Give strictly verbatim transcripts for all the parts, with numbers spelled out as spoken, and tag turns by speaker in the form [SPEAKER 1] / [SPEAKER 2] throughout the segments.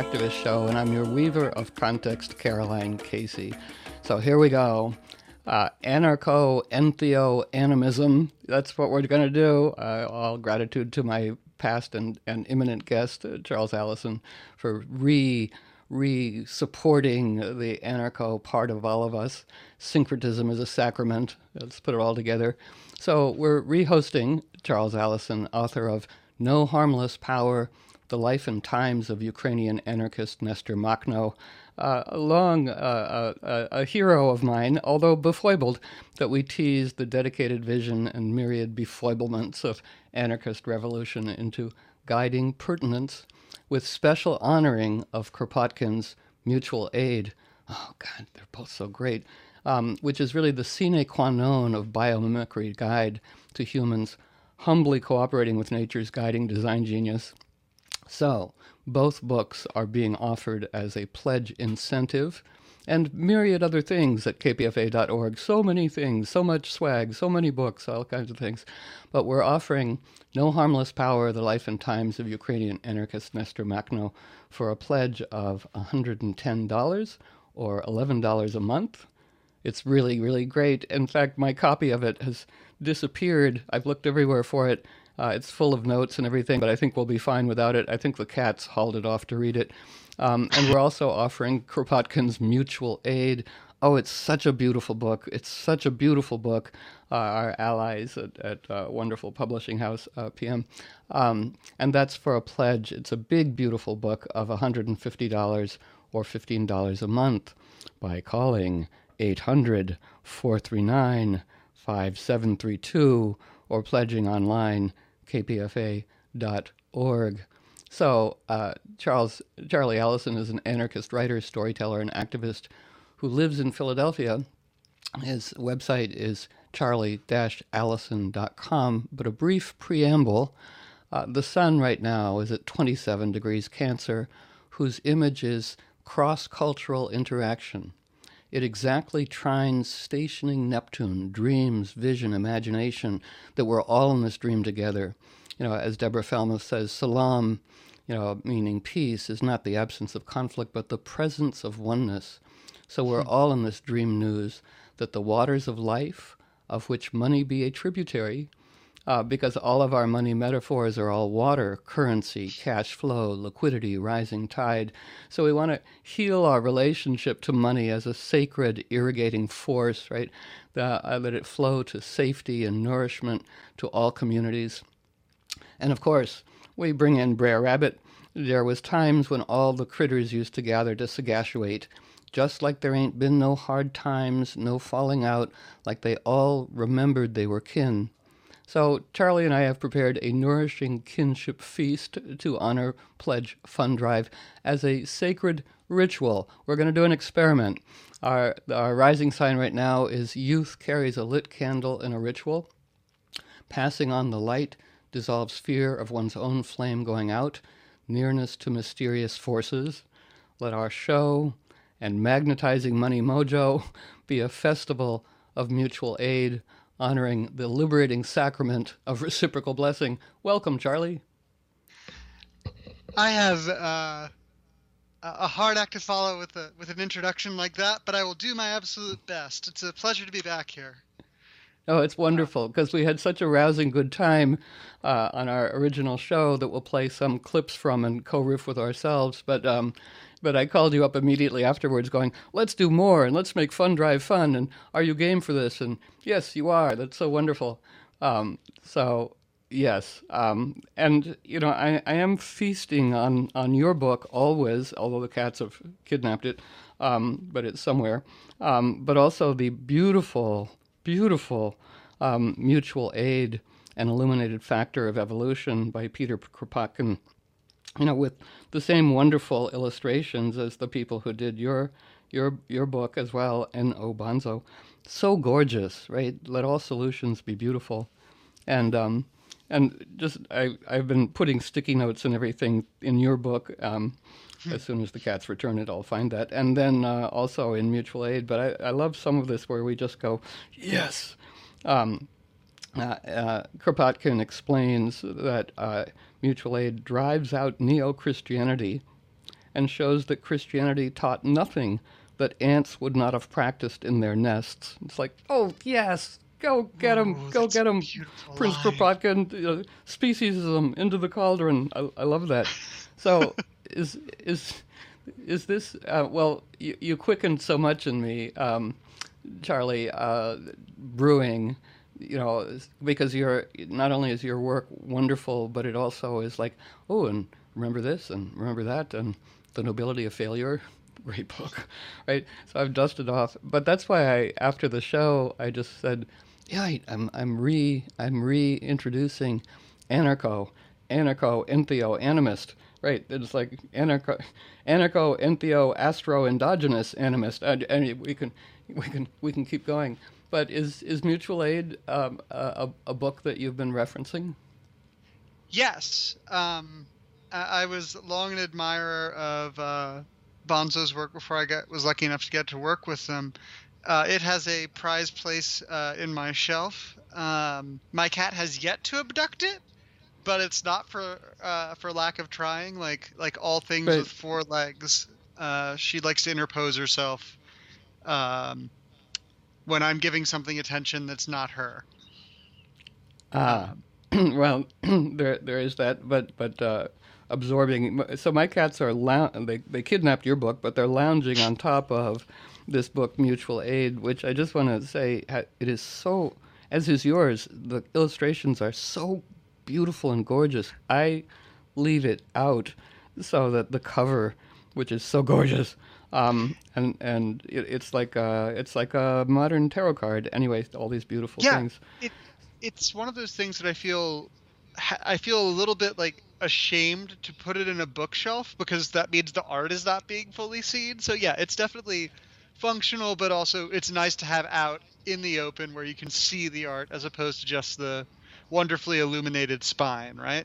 [SPEAKER 1] Activist Show, and I'm your weaver of context, Caroline Casey. So here we go. Uh, Anarcho-entheo-animism. That's what we're going to do. Uh, all gratitude to my past and, and imminent guest, uh, Charles Allison, for re re supporting the anarcho part of all of us. Syncretism is a sacrament. Let's put it all together. So we're re-hosting Charles Allison, author of No Harmless Power: The Life and Times of Ukrainian Anarchist Nestor Makhno. Uh, a long, uh, uh, a hero of mine, although befoibled, that we tease the dedicated vision and myriad befoiblements of anarchist revolution into guiding pertinence, with special honoring of Kropotkin's Mutual Aid. Oh, God, they're both so great. Um, which is really the sine qua non of biomimicry guide to humans humbly cooperating with nature's guiding design genius. So, both books are being offered as a pledge incentive, and myriad other things at k p f a dot org. So many things, so much swag, so many books, all kinds of things. But we're offering No Harmless Power: The Life and Times of Ukrainian Anarchist Nestor Makhno for a pledge of one hundred ten dollars or eleven dollars a month. It's really, really great. In fact, my copy of it has disappeared. I've looked everywhere for it. Uh, it's full of notes and everything, but I think we'll be fine without it. I think the cats hauled it off to read it. Um, and we're also offering Kropotkin's Mutual Aid. Oh, it's such a beautiful book. It's such a beautiful book. Uh, our allies at, at uh, Wonderful Publishing House, uh, P M. Um, and that's for a pledge. It's a big, beautiful book of one hundred fifty dollars or fifteen dollars a month by calling eight hundred, four three nine, five seven three two or pledging online, k p f a dot org. So uh, Charles Charlie Allison is an anarchist writer, storyteller, and activist who lives in Philadelphia. His website is charlie dash allison dot com, but a brief preamble. Uh, the sun right now is at twenty-seven degrees Cancer, whose image is cross-cultural interaction. It exactly trines stationing Neptune, dreams, vision, imagination, that we're all in this dream together. You know, as Deborah Felmuth says, salam, you know, meaning peace, is not the absence of conflict, but the presence of oneness. So we're all in this dream news that the waters of life, of which money be a tributary, Uh, because all of our money metaphors are all water, currency, cash flow, liquidity, rising tide. So we want to heal our relationship to money as a sacred irrigating force, right? The, uh, let it flow to safety and nourishment to all communities. And of course, we bring in Brer Rabbit. There was times when all the critters used to gather to sagaciate, just like there ain't been no hard times, no falling out, like they all remembered they were kin. So Charlie and I have prepared a nourishing kinship feast to honor Pledge Fund Drive as a sacred ritual. We're going to do an experiment. Our, our rising sign right now is youth carries a lit candle in a ritual. Passing on the light dissolves fear of one's own flame going out, nearness to mysterious forces. Let our show and magnetizing money mojo be a festival of mutual aid, honoring the liberating sacrament of reciprocal blessing. Welcome, Charlie.
[SPEAKER 2] I have uh, a hard act to follow with a with an introduction like that, but I will do my absolute best. It's a pleasure to be back here.
[SPEAKER 1] Oh, it's wonderful, because we had such a rousing good time uh, on our original show that we'll play some clips from and co-riff with ourselves. But um, but I called you up immediately afterwards going, let's do more, and let's make Fund Drive fun, and are you game for this? And yes, you are. That's so wonderful. Um, so, yes. Um, and, you know, I, I am feasting on, on your book always, although the cats have kidnapped it, um, but it's somewhere. Um, but also the beautiful... beautiful um, Mutual Aid, An Illuminated Factor of Evolution by Peter Kropotkin, you know, with the same wonderful illustrations as the people who did your your your book as well, N O Bonzo. So gorgeous, right? Let all solutions be beautiful. And um, and just, I, I've been putting sticky notes and everything in your book. Um, as soon as the cats return it, I'll find that. And then uh, also in Mutual Aid. But I, I love some of this where we just go, yes. Um, uh, uh, Kropotkin explains that uh, Mutual Aid drives out neo-Christianity and shows that Christianity taught nothing that ants would not have practiced in their nests. It's like, oh, yes, go get him,
[SPEAKER 2] Ooh,
[SPEAKER 1] go
[SPEAKER 2] that's
[SPEAKER 1] get
[SPEAKER 2] a
[SPEAKER 1] him,
[SPEAKER 2] beautiful
[SPEAKER 1] Prince
[SPEAKER 2] line.
[SPEAKER 1] Kropotkin, you know, speciesism into the cauldron. I, I love that. So is is is this, uh, well, you, you quickened so much in me, um, Charlie, uh, brewing, you know, because you're, not only is your work wonderful, but it also is like, oh, and remember this and remember that and The Nobility of Failure. Great book, right? So I've dusted off, but that's why I, after the show, I just said, yeah, I, I'm I'm re I'm reintroducing anarcho, anarcho, entheo, animist, right? It's like anarcho, anarcho, entheo, astro, endogenous animist, and, and we can we can we can keep going. But is is Mutual Aid um, a, a book that you've been referencing?
[SPEAKER 2] Yes. Um, I, I was long an admirer of uh, Bonzo's work before I got was lucky enough to get to work with them. Uh, it has a prized place uh, in my shelf. Um, my cat has yet to abduct it, but it's not for uh, for lack of trying. Like like all things
[SPEAKER 1] Right.
[SPEAKER 2] with four legs, uh, she likes to interpose herself um, when I'm giving something attention that's not her.
[SPEAKER 1] Ah,
[SPEAKER 2] Um,
[SPEAKER 1] well, there there is that, but but uh, absorbing. So my cats are lou- they they kidnapped your book, but they're lounging on top of this book, Mutual Aid, which I just want to say ha- it is so, as is yours. The illustrations are so beautiful and gorgeous. I leave it out so that the cover, which is so gorgeous, um, and and it, it's like a, it's like a modern tarot card. Anyway, all these beautiful
[SPEAKER 2] yeah,
[SPEAKER 1] things.
[SPEAKER 2] it it's one of those things that I feel ha- I feel a little bit like ashamed to put it in a bookshelf because that means the art is not being fully seen. So yeah, it's definitely functional, but also it's nice to have out in the open where you can see the art as opposed to just the wonderfully illuminated spine, right?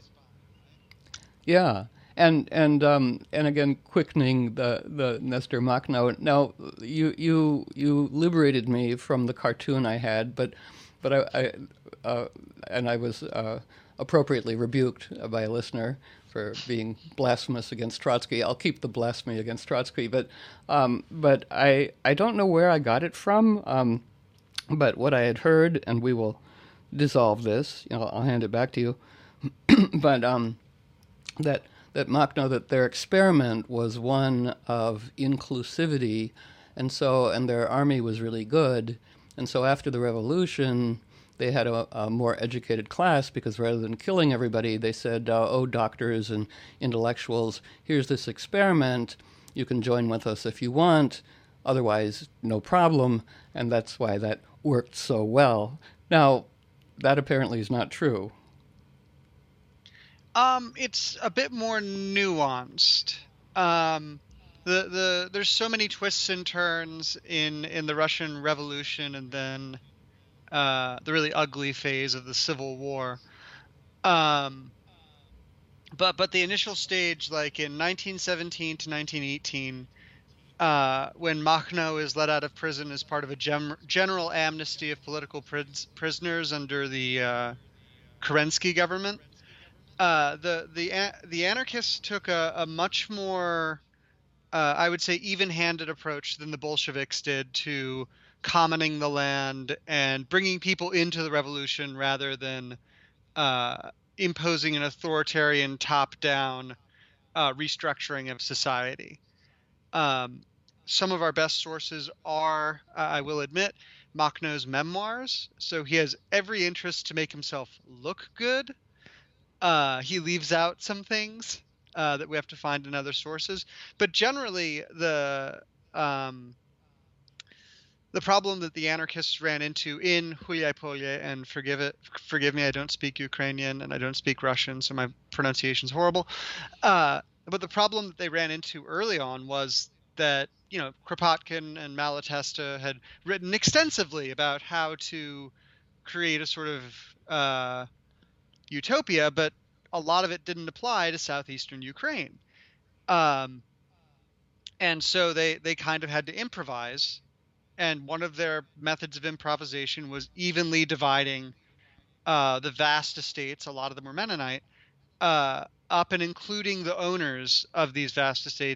[SPEAKER 1] Yeah, and and um and again, quickening the the Nestor Makhno. Now, you you you liberated me from the cartoon I had, but but I, I uh, and I was uh, appropriately rebuked by a listener for being blasphemous against Trotsky. I'll keep the blasphemy against Trotsky, but um, but I I don't know where I got it from. Um, but what I had heard, and we will dissolve this. You know, I'll hand it back to you. But um, that that Machno, that their experiment was one of inclusivity, and so and their army was really good, and so after the revolution, they had a, a more educated class because rather than killing everybody, they said, uh, "Oh, doctors and intellectuals, here's this experiment. You can join with us if you want. Otherwise, no problem." And that's why that worked so well. Now, that apparently is not true.
[SPEAKER 2] Um, it's a bit more nuanced. Um, the the there's so many twists and turns in in the Russian Revolution and then uh the really ugly phase of the Civil War. Um, but but the initial stage, like in nineteen seventeen to nineteen eighteen, uh, when Makhno is let out of prison as part of a gem- general amnesty of political pris- prisoners under the uh, Kerensky government. Uh, the the the anarchists took a, a much more, uh, I would say, even-handed approach than the Bolsheviks did to commoning the land and bringing people into the revolution rather than uh, imposing an authoritarian top-down uh, restructuring of society. Um, some of our best sources are, uh, I will admit, Makhno's memoirs. So he has every interest to make himself look good. Uh, he leaves out some things uh, that we have to find in other sources, but generally the um, the problem that the anarchists ran into in Huyapoye, and forgive it, forgive me, I don't speak Ukrainian and I don't speak Russian, so my pronunciation is horrible. Uh, but the problem that they ran into early on was that, you know, Kropotkin and Malatesta had written extensively about how to create a sort of uh, utopia, but a lot of it didn't apply to southeastern Ukraine. Um, and so they they kind of had to improvise. And one of their methods of improvisation was evenly dividing uh, the vast estates, a lot of them were Mennonite, uh, up and including the owners of these vast estates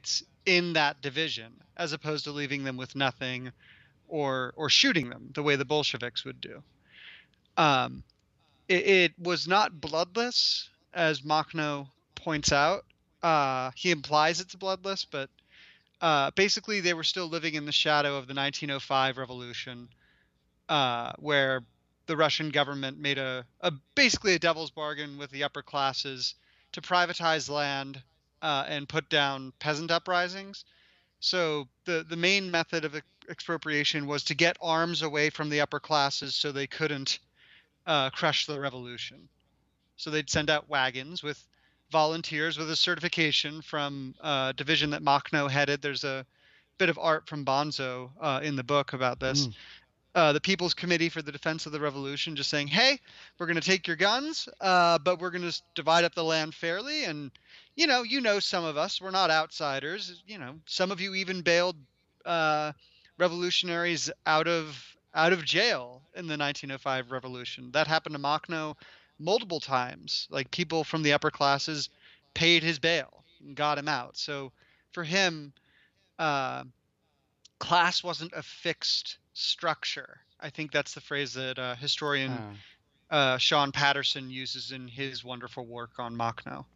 [SPEAKER 2] in that division, as opposed to leaving them with nothing or or shooting them the way the Bolsheviks would do. Um, it, it was not bloodless, as Makhno points out. Uh, he implies it's bloodless, but uh, basically they were still living in the shadow of the nineteen oh five revolution, uh, where the Russian government made a, a basically a devil's bargain with the upper classes to privatize land uh, and put down peasant uprisings. So the the main method of expropriation was to get arms away from the upper classes so they couldn't uh, crush the revolution. So they'd send out wagons with volunteers with a certification from a division that Makhno headed. There's a bit of art from Bonzo uh, in the book about this.
[SPEAKER 1] Mm.
[SPEAKER 2] Uh, the People's Committee for the Defense of the Revolution just saying, hey, we're going to take your guns, uh, but we're going to divide up the land fairly. And, you know, you know, some of us, we're not outsiders. You know, some of you even bailed uh, revolutionaries out of out of jail in the nineteen oh five revolution. That happened to Makhno multiple times. Like, people from the upper classes paid his bail and got him out. So for him, uh, class wasn't a fixed structure. I think that's the phrase that uh, historian
[SPEAKER 1] Ah.
[SPEAKER 2] uh, Sean Patterson uses in his wonderful work on Makhno.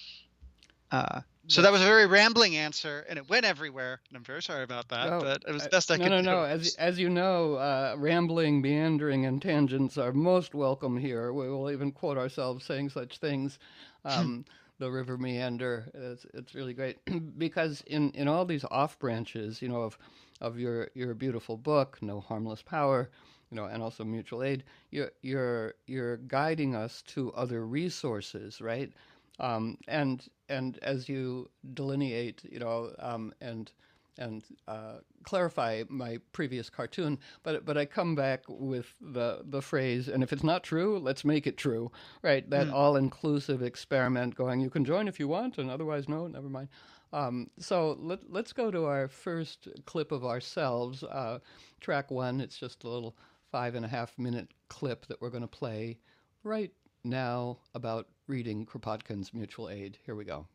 [SPEAKER 2] Uh, so that was a very rambling answer, and it went everywhere, and I'm very sorry about that,
[SPEAKER 1] Oh,
[SPEAKER 2] but it was
[SPEAKER 1] uh,
[SPEAKER 2] the best I
[SPEAKER 1] no,
[SPEAKER 2] could
[SPEAKER 1] no,
[SPEAKER 2] do.
[SPEAKER 1] no. As as you know, uh, rambling, meandering, and tangents are most welcome here. We will even quote ourselves saying such things. Um, the river meander. It's it's really great because in, in all these off branches, you know, of of your your beautiful book, No Harmless Power, you know, and also mutual aid, you're you're you're guiding us to other resources, right? Um, and and as you delineate, you know, um, and and uh, clarify my previous cartoon, but but I come back with the the phrase, and if it's not true, let's make it true, right? That
[SPEAKER 2] Mm.
[SPEAKER 1] all-inclusive experiment going, you can join if you want, and otherwise, no, never mind. Um, so let, let's go to our first clip of ourselves, uh, track one. It's just a little five and a half minute clip that we're going to play right now about reading Kropotkin's Mutual Aid. Here we go.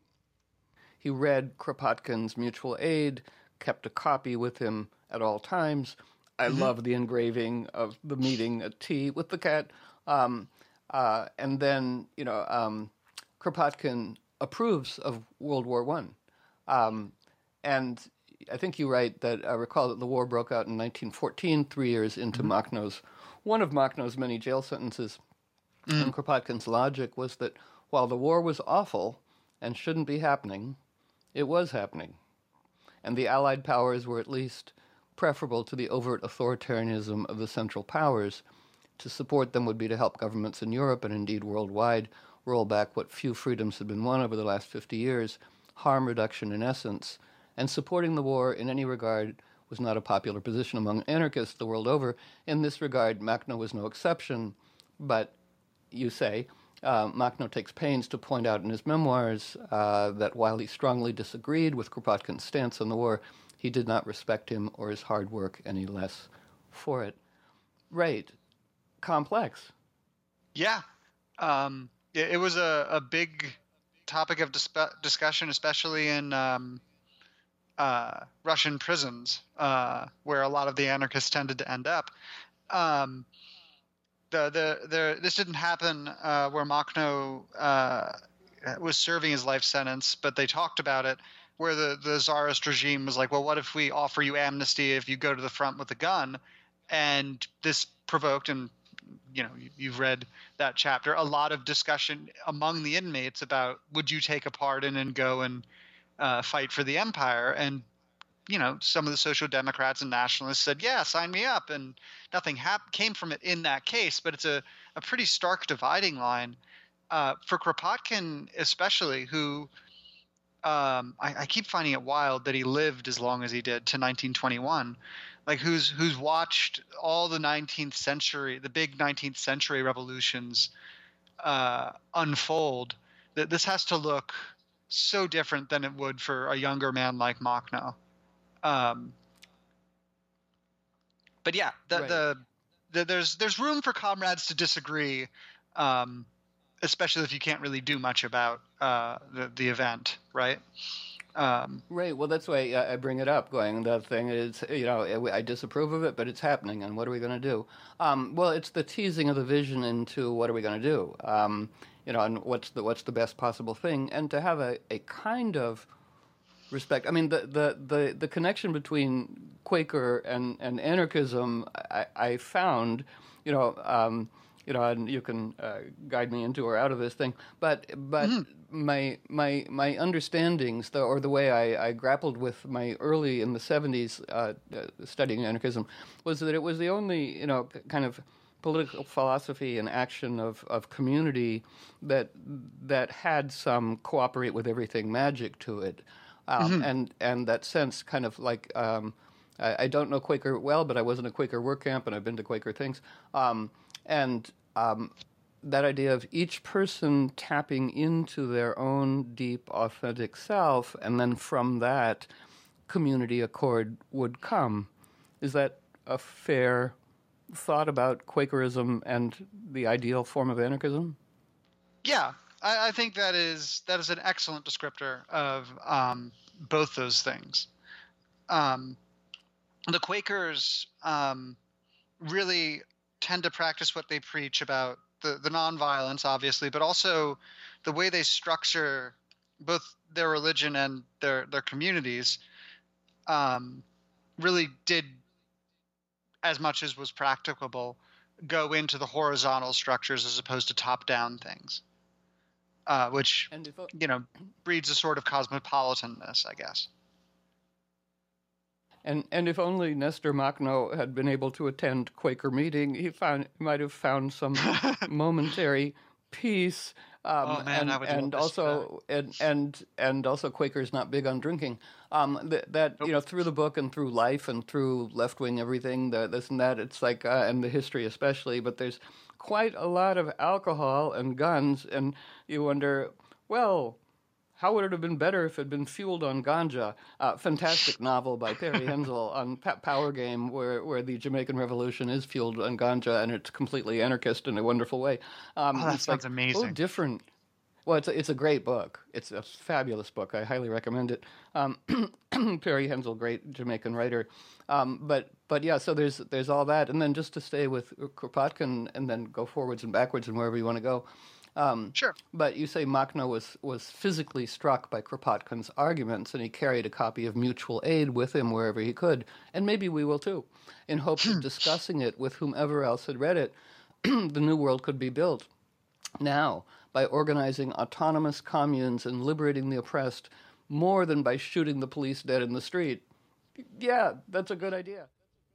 [SPEAKER 1] He read Kropotkin's Mutual Aid, kept a copy with him at all times. I
[SPEAKER 2] Mm-hmm.
[SPEAKER 1] love the engraving of the meeting at tea with the cat. Um, uh, and then, you know, um, Kropotkin approves of World War One. Um, and I think you write that I recall that the war broke out in nineteen fourteen, three years into
[SPEAKER 2] Mm-hmm.
[SPEAKER 1] Makhno's, one of Makhno's many jail sentences.
[SPEAKER 2] Mm.
[SPEAKER 1] And Kropotkin's logic was that while the war was awful and shouldn't be happening, it was happening. And the Allied powers were at least preferable to the overt authoritarianism of the Central Powers. To support them would be to help governments in Europe and indeed worldwide roll back what few freedoms had been won over the last fifty years, harm reduction in essence, and supporting the war in any regard was not a popular position among anarchists the world over. In this regard, Makhno was no exception, but you say, uh, Makhno takes pains to point out in his memoirs uh, that while he strongly disagreed with Kropotkin's stance on the war, he did not respect him or his hard work any less for it. Right. Complex.
[SPEAKER 2] Yeah. Um, it, it was a, a big topic of dis- discussion, especially in um, uh, Russian prisons, uh, where a lot of the anarchists tended to end up. Um, the, the, the, this didn't happen uh, where Makhno uh, was serving his life sentence, but they talked about it, where the, the Tsarist regime was like, well, what if we offer you amnesty if you go to the front with a gun? And this provoked, and you know, you've read that chapter, a lot of discussion among the inmates about, would you take a pardon and go and uh, fight for the empire? And, you know, some of the social democrats and nationalists said, yeah, sign me up. And nothing hap- came from it in that case. But it's a, a pretty stark dividing line uh, for Kropotkin, especially, who um, I, I keep finding it wild that he lived as long as he did, to nineteen twenty-one. Like, who's who's watched all the nineteenth century, the big nineteenth century revolutions uh, unfold. That this has to look so different than it would for a younger man like Makhno. Um, but yeah, the,
[SPEAKER 1] Right.
[SPEAKER 2] the, the there's there's room for comrades to disagree, um, especially if you can't really do much about uh, the the event, right? Um,
[SPEAKER 1] Right. Well, that's why I I bring it up. Going, the thing is, you know, I disapprove of it, but it's happening, and what are we going to do? Um, well, it's the teasing of the vision into what are we going to do? Um, you know, and what's the what's the best possible thing, and to have a, a kind of respect. I mean, the the the, the connection between Quaker and, and anarchism, I, I found, you know, um, you know, and you can uh, guide me into or out of this thing, but but
[SPEAKER 2] mhm.
[SPEAKER 1] my my my understandings, the, or the way I, I grappled with my early in the seventies uh, uh, studying anarchism, was that it was the only, you know, kind of political philosophy and action of, of community that that had some cooperate with everything magic to it, um,
[SPEAKER 2] Mhm.
[SPEAKER 1] and and that sense kind of like um, I, I don't know Quaker well, but I was in a Quaker work camp and I've been to Quaker things, um, and um, that idea of each person tapping into their own deep, authentic self, and then from that, community accord would come. Is that a fair thought about Quakerism and the ideal form of anarchism?
[SPEAKER 2] Yeah, I, I think that is that is an excellent descriptor of um, both those things. Um, the Quakers um, really tend to practice what they preach about the the nonviolence, obviously, but also the way they structure both their religion and their their communities. Um, really did, as much as was practicable, go into the horizontal structures as opposed to top down things, uh, which
[SPEAKER 1] And if
[SPEAKER 2] you know breeds a sort of cosmopolitanness, I guess.
[SPEAKER 1] and and if only Nestor Makhno had been able to attend Quaker meeting, he found might have found some momentary peace. Um,
[SPEAKER 2] Oh man, I
[SPEAKER 1] and
[SPEAKER 2] would love
[SPEAKER 1] and
[SPEAKER 2] to see that.
[SPEAKER 1] also and and and also Quakers not big on drinking. Um, th- that you
[SPEAKER 2] Nope.
[SPEAKER 1] know through the book and through life and through left wing everything, the, this and that. It's like uh, and the history especially. But there's quite a lot of alcohol and guns, and you wonder, well, how would it have been better if it had been fueled on ganja? Uh, fantastic novel by Perry Hensel on pa- Power Game, where, where the Jamaican Revolution is fueled on ganja, and it's completely anarchist in a wonderful way.
[SPEAKER 2] Oh,
[SPEAKER 1] Um,
[SPEAKER 2] that
[SPEAKER 1] it's
[SPEAKER 2] sounds
[SPEAKER 1] like, oh,
[SPEAKER 2] amazing.
[SPEAKER 1] different. Well, it's a, it's a great book. It's a fabulous book. I highly recommend it. Um, Perry Hensel, great Jamaican writer. Um, but but yeah, so there's there's all that, and then just to stay with Kropotkin, and then go forwards and backwards and wherever you want to go. Um,
[SPEAKER 2] Sure.
[SPEAKER 1] but you say Makhno was was physically struck by Kropotkin's arguments, and he carried a copy of Mutual Aid with him wherever he could, and maybe we will too, in hopes of discussing it with whomever else had read it. The new world could be built. Now, by organizing autonomous communes and liberating the oppressed more than by shooting the police dead in the street. Yeah, that's a good idea.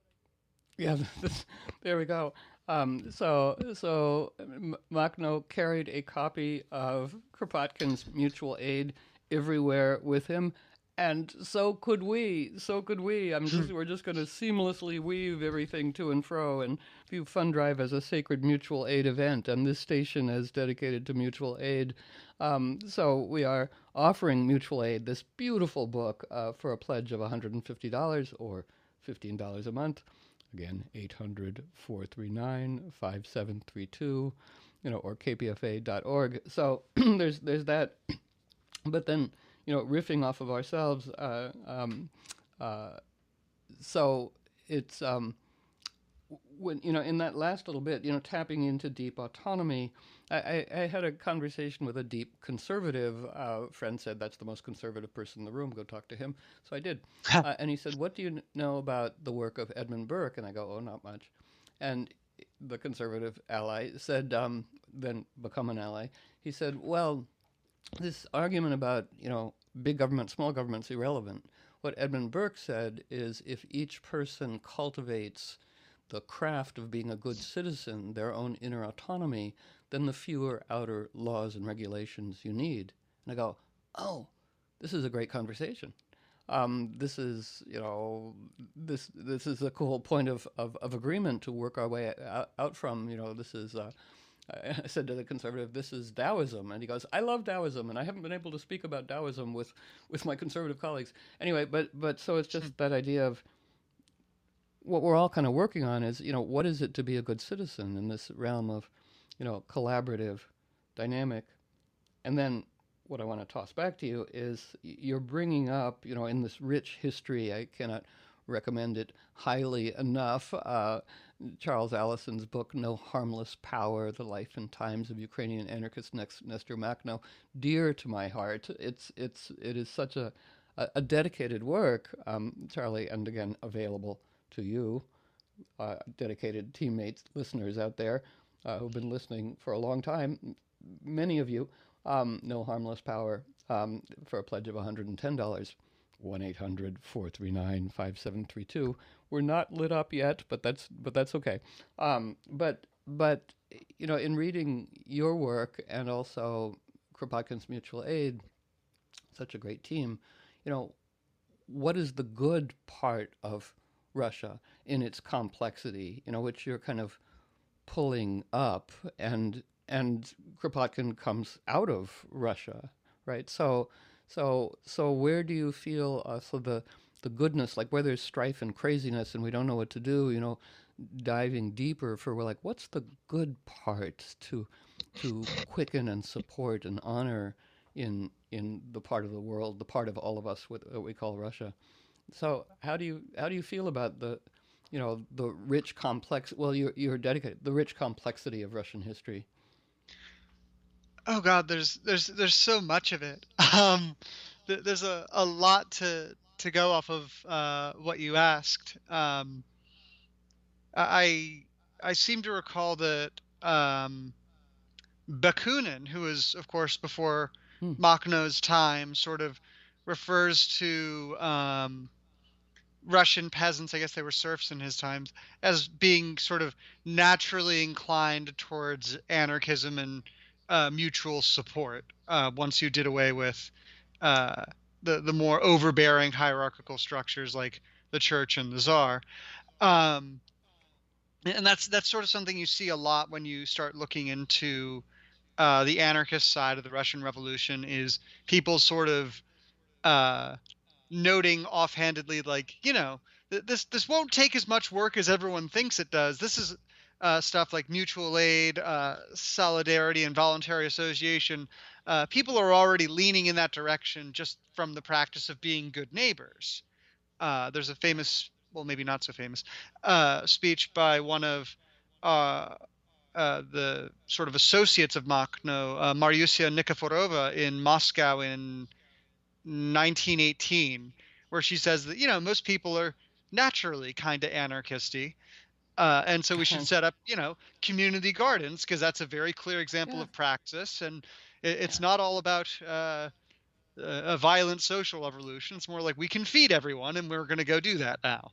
[SPEAKER 1] Yeah, there we go. Um, so, so M- Makhno carried a copy of Kropotkin's Mutual Aid everywhere with him, and so could we. So could we. I'm just we're just going to seamlessly weave everything to and fro and view Fund Drive as a sacred mutual aid event, and this station as dedicated to mutual aid. Um, so we are offering mutual aid, this beautiful book, uh, for a pledge of one hundred fifty dollars or fifteen dollars a month. Again, eight hundred, four three nine, five seven three two, you know, or k p f a dot org. So there's there's that. But then, you know, riffing off of ourselves, uh, um, uh, so it's um, when you know in that last little bit, you know, tapping into deep autonomy. I, I, I had a conversation with a deep conservative uh, friend. Said that's the most conservative person in the room. Go talk to him. So I did, uh, and he said, "What do you know about the work of Edmund Burke?" And I go, "Oh, not much." And the conservative ally said, um, "Then become an ally." He said, "Well, this argument about you know big government, small government's irrelevant. What Edmund Burke said is if each person cultivates the craft of being a good citizen, their own inner autonomy, then the fewer outer laws and regulations you need." And I go, oh, this is a great conversation. Um, this is, you know, this this is a cool point of, of, of agreement to work our way out, out from. You know, this is. Uh, I said to the conservative, "This is Taoism," and he goes, "I love Taoism, and I haven't been able to speak about Taoism with, with my conservative colleagues." Anyway, but but so it's just that idea of what we're all kind of working on is, you know, what is it to be a good citizen in this realm of, you know, collaborative, dynamic, and then what I want to toss back to you is you're bringing up, you know, in this rich history, I cannot recommend it highly enough. Uh, Charles Allison's book, No Harmless Power, The Life and Times of Ukrainian Anarchist Nestor Makhno, dear to my heart. It's, it's, it is such a, a dedicated work, um, Charlie, and again, available to you, uh, dedicated teammates, listeners out there uh, who've been listening for a long time. Many of you, um, No Harmless Power, um, for a pledge of one hundred ten dollars. one eight hundred four three nine five seven three two. We're not lit up yet, but that's but that's okay. Um, but but you know, in reading your work and also Kropotkin's Mutual Aid, such a great team, you know, what is the good part of Russia in its complexity, you know, which you're kind of pulling up, and and Kropotkin comes out of Russia, right? So so so where do you feel uh, so the the goodness, like where there's strife and craziness and we don't know what to do, you know, diving deeper for we're like, what's the good part to to quicken and support and honor in in the part of the world, the part of all of us what, what we call Russia. So how do you how do you feel about the you know the rich complex well you're you're dedicated the rich complexity of Russian history?
[SPEAKER 2] Oh God, there's there's there's so much of it. Um, th- there's a, a lot to to go off of uh, what you asked. Um, I I seem to recall that um, Bakunin, who was of course before
[SPEAKER 1] Hmm.
[SPEAKER 2] Makhno's time, sort of refers to um, Russian peasants, I guess they were serfs in his times, as being sort of naturally inclined towards anarchism and uh, mutual support. Uh, once you did away with uh, the the more overbearing hierarchical structures like the church and the czar, um, and that's that's sort of something you see a lot when you start looking into uh, the anarchist side of the Russian Revolution. Is people sort of uh, noting offhandedly, like, you know, th- this this won't take as much work as everyone thinks it does. This is uh, stuff like mutual aid, uh, solidarity, and voluntary association. Uh, people are already leaning in that direction just from the practice of being good neighbors. Uh, there's a famous, well, maybe not so famous, uh, speech by one of uh, uh, the sort of associates of Makhno, uh, Maryusia Nikiforova, in Moscow in nineteen eighteen, where she says that, you know, most people are naturally kind of anarchisty. Uh, and so we should set up, you know, community gardens, because that's a very clear example
[SPEAKER 1] Yeah,
[SPEAKER 2] of praxis. And it, it's
[SPEAKER 1] yeah.
[SPEAKER 2] not all about uh, a violent social revolution. It's more like we can feed everyone, and we're going to go do that now.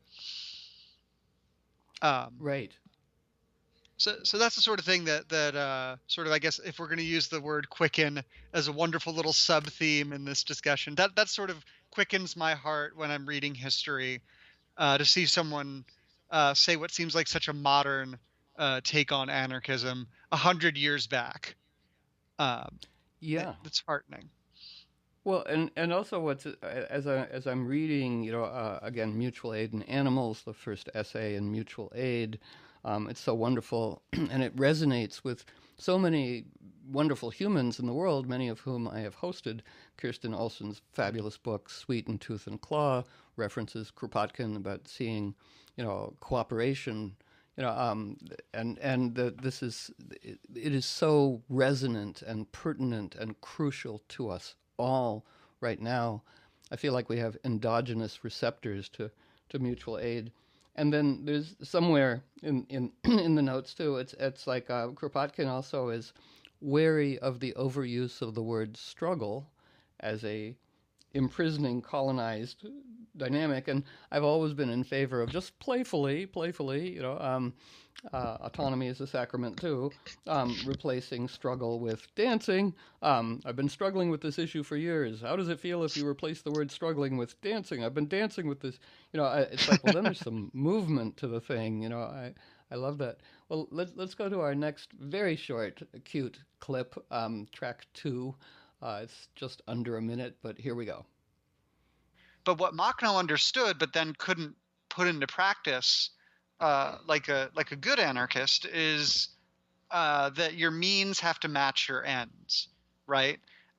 [SPEAKER 2] Um,
[SPEAKER 1] Right.
[SPEAKER 2] so, so that's the sort of thing that that uh, sort of, I guess, if we're going to use the word quicken as a wonderful little sub theme in this discussion, that that sort of quickens my heart when I'm reading history, uh, to see someone uh, say what seems like such a modern uh, take on anarchism a hundred years back. Um, it,
[SPEAKER 1] Yeah.
[SPEAKER 2] it's heartening.
[SPEAKER 1] Well, and and also what's as I as I'm reading, you know, uh, again, Mutual Aid and Animals, the first essay in Mutual Aid, um, it's so wonderful, and it resonates with so many wonderful humans in the world, many of whom I have hosted. Kirsten Olson's fabulous book, Sweet in Tooth and Claw, references Kropotkin about seeing, you know, cooperation. You know, um, and and the, this is it, it is so resonant and pertinent and crucial to us all right now. I feel like we have endogenous receptors to, to mutual aid. And then there's somewhere in, in, in the notes too, it's it's like uh, Kropotkin also is wary of the overuse of the word struggle as a imprisoning colonized dynamic, and I've always been in favor of just playfully, playfully, you know, um, uh, autonomy is a sacrament too, um, replacing struggle with dancing. Um, I've been struggling with this issue for years. How does it feel if you replace the word struggling with dancing? I've been dancing with this, you know. I, it's like, well, then there's some movement to the thing, you know. I I love that. Well, let's let's go to our next very short, cute clip, um, track two. Uh, it's just under a minute, but here we go.
[SPEAKER 2] But what Makhno understood, but then couldn't put into practice, uh, like a like a good anarchist, is uh, that your means have to match your ends, right?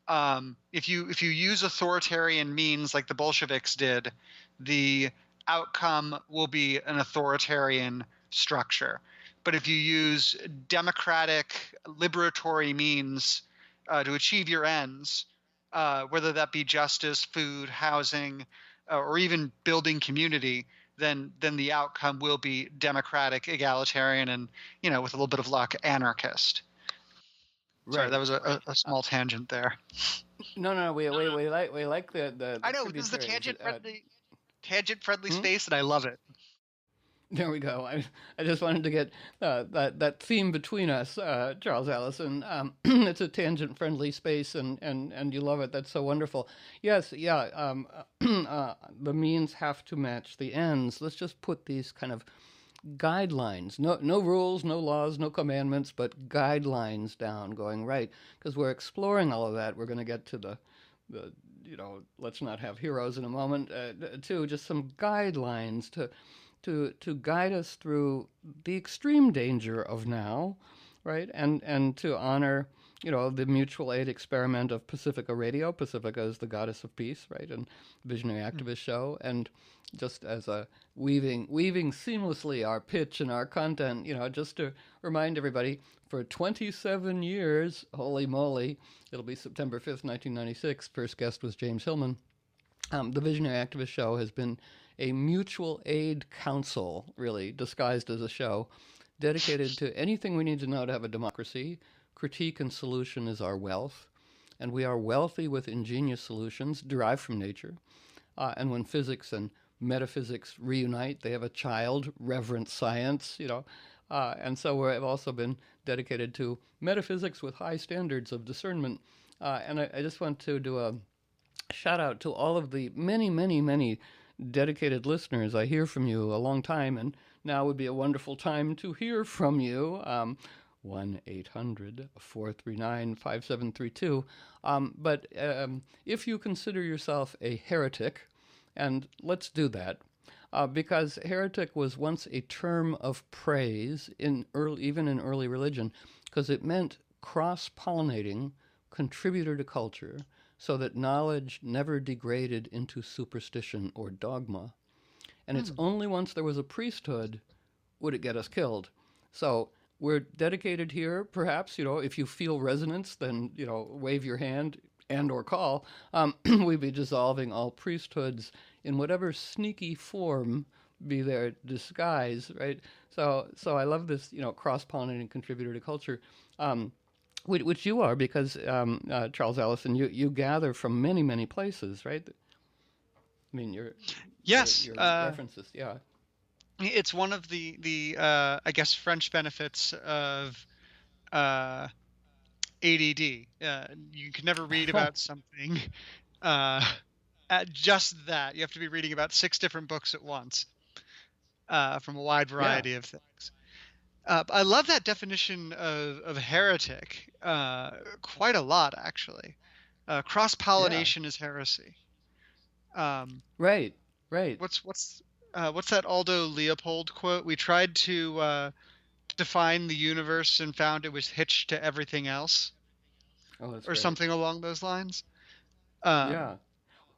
[SPEAKER 2] um, if you if you use authoritarian means like the Bolsheviks did, the outcome will be an authoritarian structure. But if you use democratic, liberatory means uh, to achieve your ends, uh, whether that be justice, food, housing, uh, or even building community, then then the outcome will be democratic, egalitarian, and, you know, with a little bit of luck, anarchist. Sorry, that
[SPEAKER 1] Right,
[SPEAKER 2] was a,
[SPEAKER 1] right.
[SPEAKER 2] a, a
[SPEAKER 1] Uh,
[SPEAKER 2] small tangent there.
[SPEAKER 1] no, no, we, we, we like we like the the,
[SPEAKER 2] I
[SPEAKER 1] the
[SPEAKER 2] know, this is the
[SPEAKER 1] tributaries.
[SPEAKER 2] tangent
[SPEAKER 1] Uh,
[SPEAKER 2] friendly tangent friendly
[SPEAKER 1] hmm?
[SPEAKER 2] space, and I love it.
[SPEAKER 1] There we go. I, I just wanted to get uh, that that theme between us, uh, Charles Allison. Um, it's a tangent-friendly space, and, and, and you love it. That's so wonderful. Yes, yeah. Um, uh, the means have to match the ends. Let's just put these kind of guidelines. No, no rules, no laws, no commandments, but guidelines down. Going right, because we're exploring all of that. We're going to get to the the you know, let's not have heroes in a moment. Uh, too, just some guidelines to to to guide us through the extreme danger of now, right? And and to honor, you know, the mutual aid experiment of Pacifica Radio. Pacifica is the goddess of peace, right? And Visionary Activist Show, and just as a weaving weaving seamlessly our pitch and our content, you know, just to remind everybody, for twenty-seven years, holy moly, it'll be September fifth, nineteen ninety-six. First guest was James Hillman. Um, the Visionary Activist Show has been a mutual aid council, really, disguised as a show, dedicated to anything we need to know to have a democracy. Critique and solution is our wealth, and we are wealthy with ingenious solutions derived from nature. Uh, and when physics and metaphysics reunite, they have a child, reverent science, you know. Uh, and so we've also been dedicated to metaphysics with high standards of discernment. Uh, and I, I just want to do a shout out to all of the many, many, many dedicated listeners. I hear from you a long time, and now would be a wonderful time to hear from you. Um, one eight hundred four three nine five seven three two. Um, but um, if you consider yourself a heretic, and let's do that, uh, because heretic was once a term of praise in early, even in early religion, because it meant cross-pollinating, contributor to culture, so that knowledge never degraded into superstition or dogma. And it's
[SPEAKER 2] Hmm.
[SPEAKER 1] only once there was a priesthood would it get us killed. So we're dedicated here, perhaps, you know, if you feel resonance, then, you know, wave your hand and or call. Um, we'd be dissolving all priesthoods in whatever sneaky form be their disguise, right? So, so I love this, you know, cross-pollinating contributor to culture. Um, which, which you are, because um, uh, Charles Allison, you, you gather from many, many places, right? I mean, your your
[SPEAKER 2] Yes,
[SPEAKER 1] your
[SPEAKER 2] uh,
[SPEAKER 1] references, yeah.
[SPEAKER 2] it's one of the the uh, I guess French benefits of uh, A D D. Uh, you can never read about something uh, at just that. You have to be reading about six different books at once uh, from a wide
[SPEAKER 1] Yeah,
[SPEAKER 2] variety of things. Uh, I love that definition of, of heretic uh, quite a lot, actually. Uh, cross
[SPEAKER 1] yeah.
[SPEAKER 2] pollination is heresy. Um,
[SPEAKER 1] Right, right.
[SPEAKER 2] what's what's uh, what's that Aldo Leopold quote? We tried to uh, define the universe and found it was hitched to everything else,
[SPEAKER 1] Oh, that's
[SPEAKER 2] or
[SPEAKER 1] great.
[SPEAKER 2] something along those lines. Um,
[SPEAKER 1] Yeah.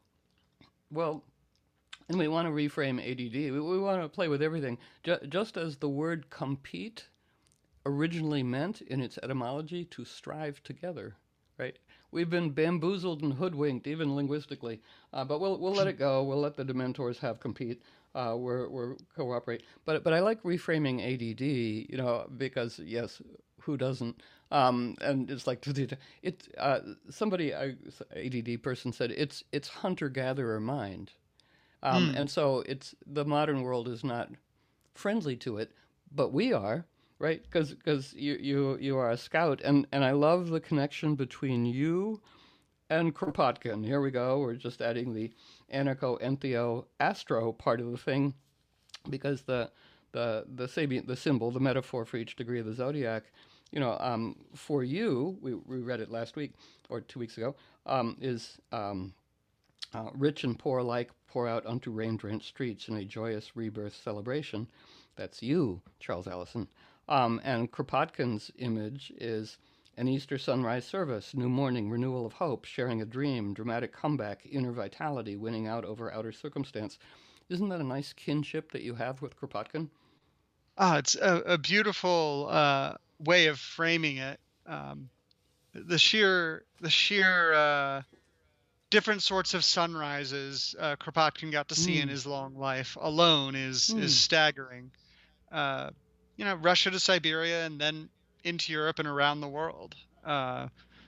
[SPEAKER 1] Well, and we want to reframe A D D. We, we want to play with everything. Ju- just as the word compete originally meant in its etymology to strive together, right? We've been bamboozled and hoodwinked, even linguistically, uh, but we'll we'll let it go. We'll let the Dementors have compete. Uh, we're we're cooperate. But but I like reframing A D D, you know, because yes, who doesn't? Um, and it's like it. Uh, somebody, a A D D person said it's it's hunter gatherer mind, um,
[SPEAKER 2] mm,
[SPEAKER 1] and so it's the modern world is not friendly to it, but we are, right? Because because you, you you are a scout, and and I love the connection between you and Kropotkin. Here we go. We're just adding the anarcho entheo astro part of the thing, because the the the Sabian, the symbol, the metaphor for each degree of the zodiac, you know, um, for you, we, we read it last week or two weeks ago, um, is um, uh, rich and poor alike pour out unto rain-drenched streets in a joyous rebirth celebration. That's you, Charles Allison. Um, and Kropotkin's image is An Easter sunrise service, new morning, renewal of hope, sharing a dream, dramatic comeback, inner vitality, winning out over outer circumstance. Isn't that a nice kinship that you have with Kropotkin?
[SPEAKER 2] Ah, it's a, a beautiful uh, way of framing it. Um, the sheer the sheer uh, different sorts of sunrises uh, Kropotkin got to see in
[SPEAKER 1] Hmm.
[SPEAKER 2] his long life alone is is
[SPEAKER 1] Hmm.
[SPEAKER 2] staggering. Uh, you know, Russia to Siberia and then into Europe and around the world. Uh,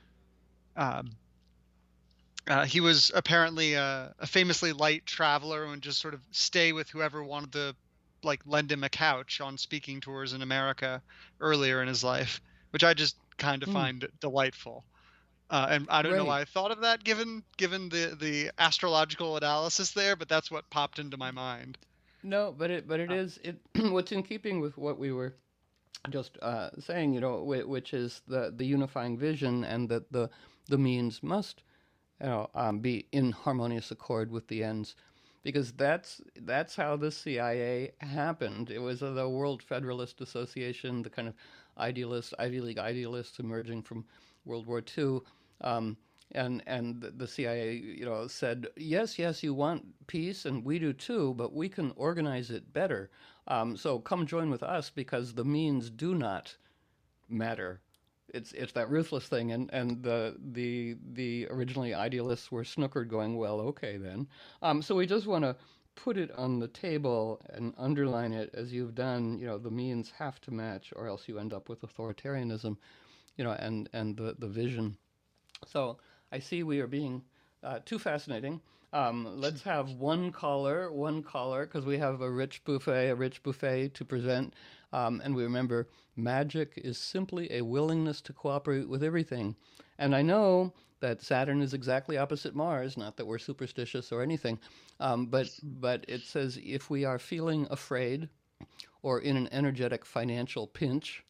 [SPEAKER 2] um, uh, he was apparently a, a famously light traveler and just sort of stay with whoever wanted to, like, lend him a couch on speaking tours in America earlier in his life, which I just kind of
[SPEAKER 1] Hmm.
[SPEAKER 2] find delightful. Uh, and I don't know
[SPEAKER 1] Right.
[SPEAKER 2] why I thought of that given given the the astrological analysis there, but that's what popped into my mind.
[SPEAKER 1] No, but it but it
[SPEAKER 2] Uh,
[SPEAKER 1] is it. What's in keeping with what we were just uh, saying, you know, which is the the unifying vision, and that the the means must, you know, um, be in harmonious accord with the ends, because that's that's how the C I A happened. It was the World Federalist Association, the kind of idealists, Ivy League idealists emerging from World War Two. Um, and and the C I A, you know, said, yes, yes, you want peace, and we do too, but we can organize it better. Um, so come join with us, because the means do not matter. It's it's that ruthless thing, and, and the the the originally idealists were snookered, going, well, okay then. Um, so we just want to put it on the table and underline it as you've done. You know, the means have to match, or else you end up with authoritarianism. You know, and and the the vision. So I see we are being uh, too fascinating. Um, let's have one caller, one caller, because we have a rich buffet, a rich buffet to present. Um, and we remember, magic is simply a willingness to cooperate with everything. And I know that Saturn is exactly opposite Mars. Not that we're superstitious or anything, um, but but it says, if we are feeling afraid or in an energetic financial pinch,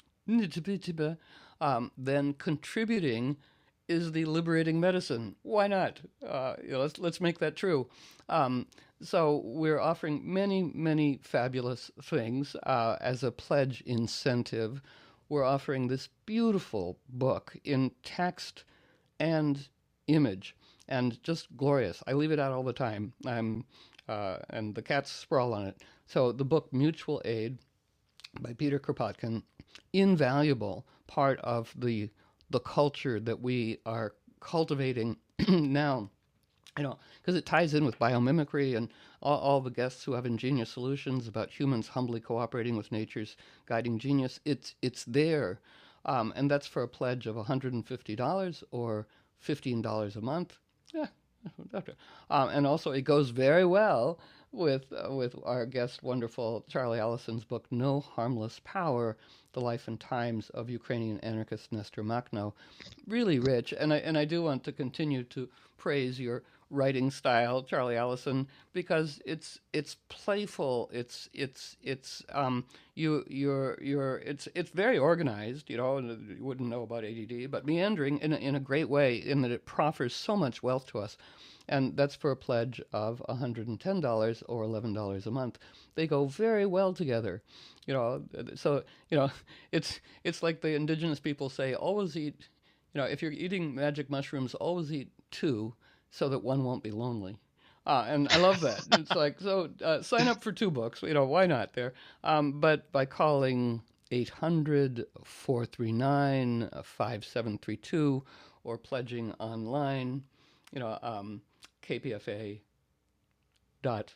[SPEAKER 1] um, then contributing is the liberating medicine. Why not? Uh, you know, let's let's make that true. Um, so we're offering many many fabulous things uh, as a pledge incentive. We're offering this beautiful book in text and image, and just glorious. I leave it out all the time. I'm uh, and the cats sprawl on it. So the book Mutual Aid by Peter Kropotkin, invaluable part of the the culture that we are cultivating now. You know, because it ties in with biomimicry and all, all the guests who have ingenious solutions about humans humbly cooperating with nature's guiding genius. It's it's there, um, and that's for a pledge of one hundred fifty dollars or fifteen dollars a month. Yeah, um, and also, it goes very well with uh, with our guest, wonderful Charlie Allison's book, No Harmless Power: The Life and Times of Ukrainian Anarchist Nestor Makhno. Really rich, and I and I do want to continue to praise your writing style, Charlie Allison, because it's it's playful. It's it's it's um you you're you're it's it's very organized. You know, you wouldn't know about A D D, but meandering in a, in a great way, in that it proffers so much wealth to us. And that's for a pledge of one hundred ten dollars or eleven dollars a month. They go very well together. You know, so, you know, it's it's like the indigenous people say, always eat, you know, if you're eating magic mushrooms, always eat two, so that one won't be lonely. Uh, and I love that. It's like, so uh, sign up for two books. You know, why not there? Um, but by calling eight hundred, four three nine, five seven three two or pledging online, you know, um, K P F A dot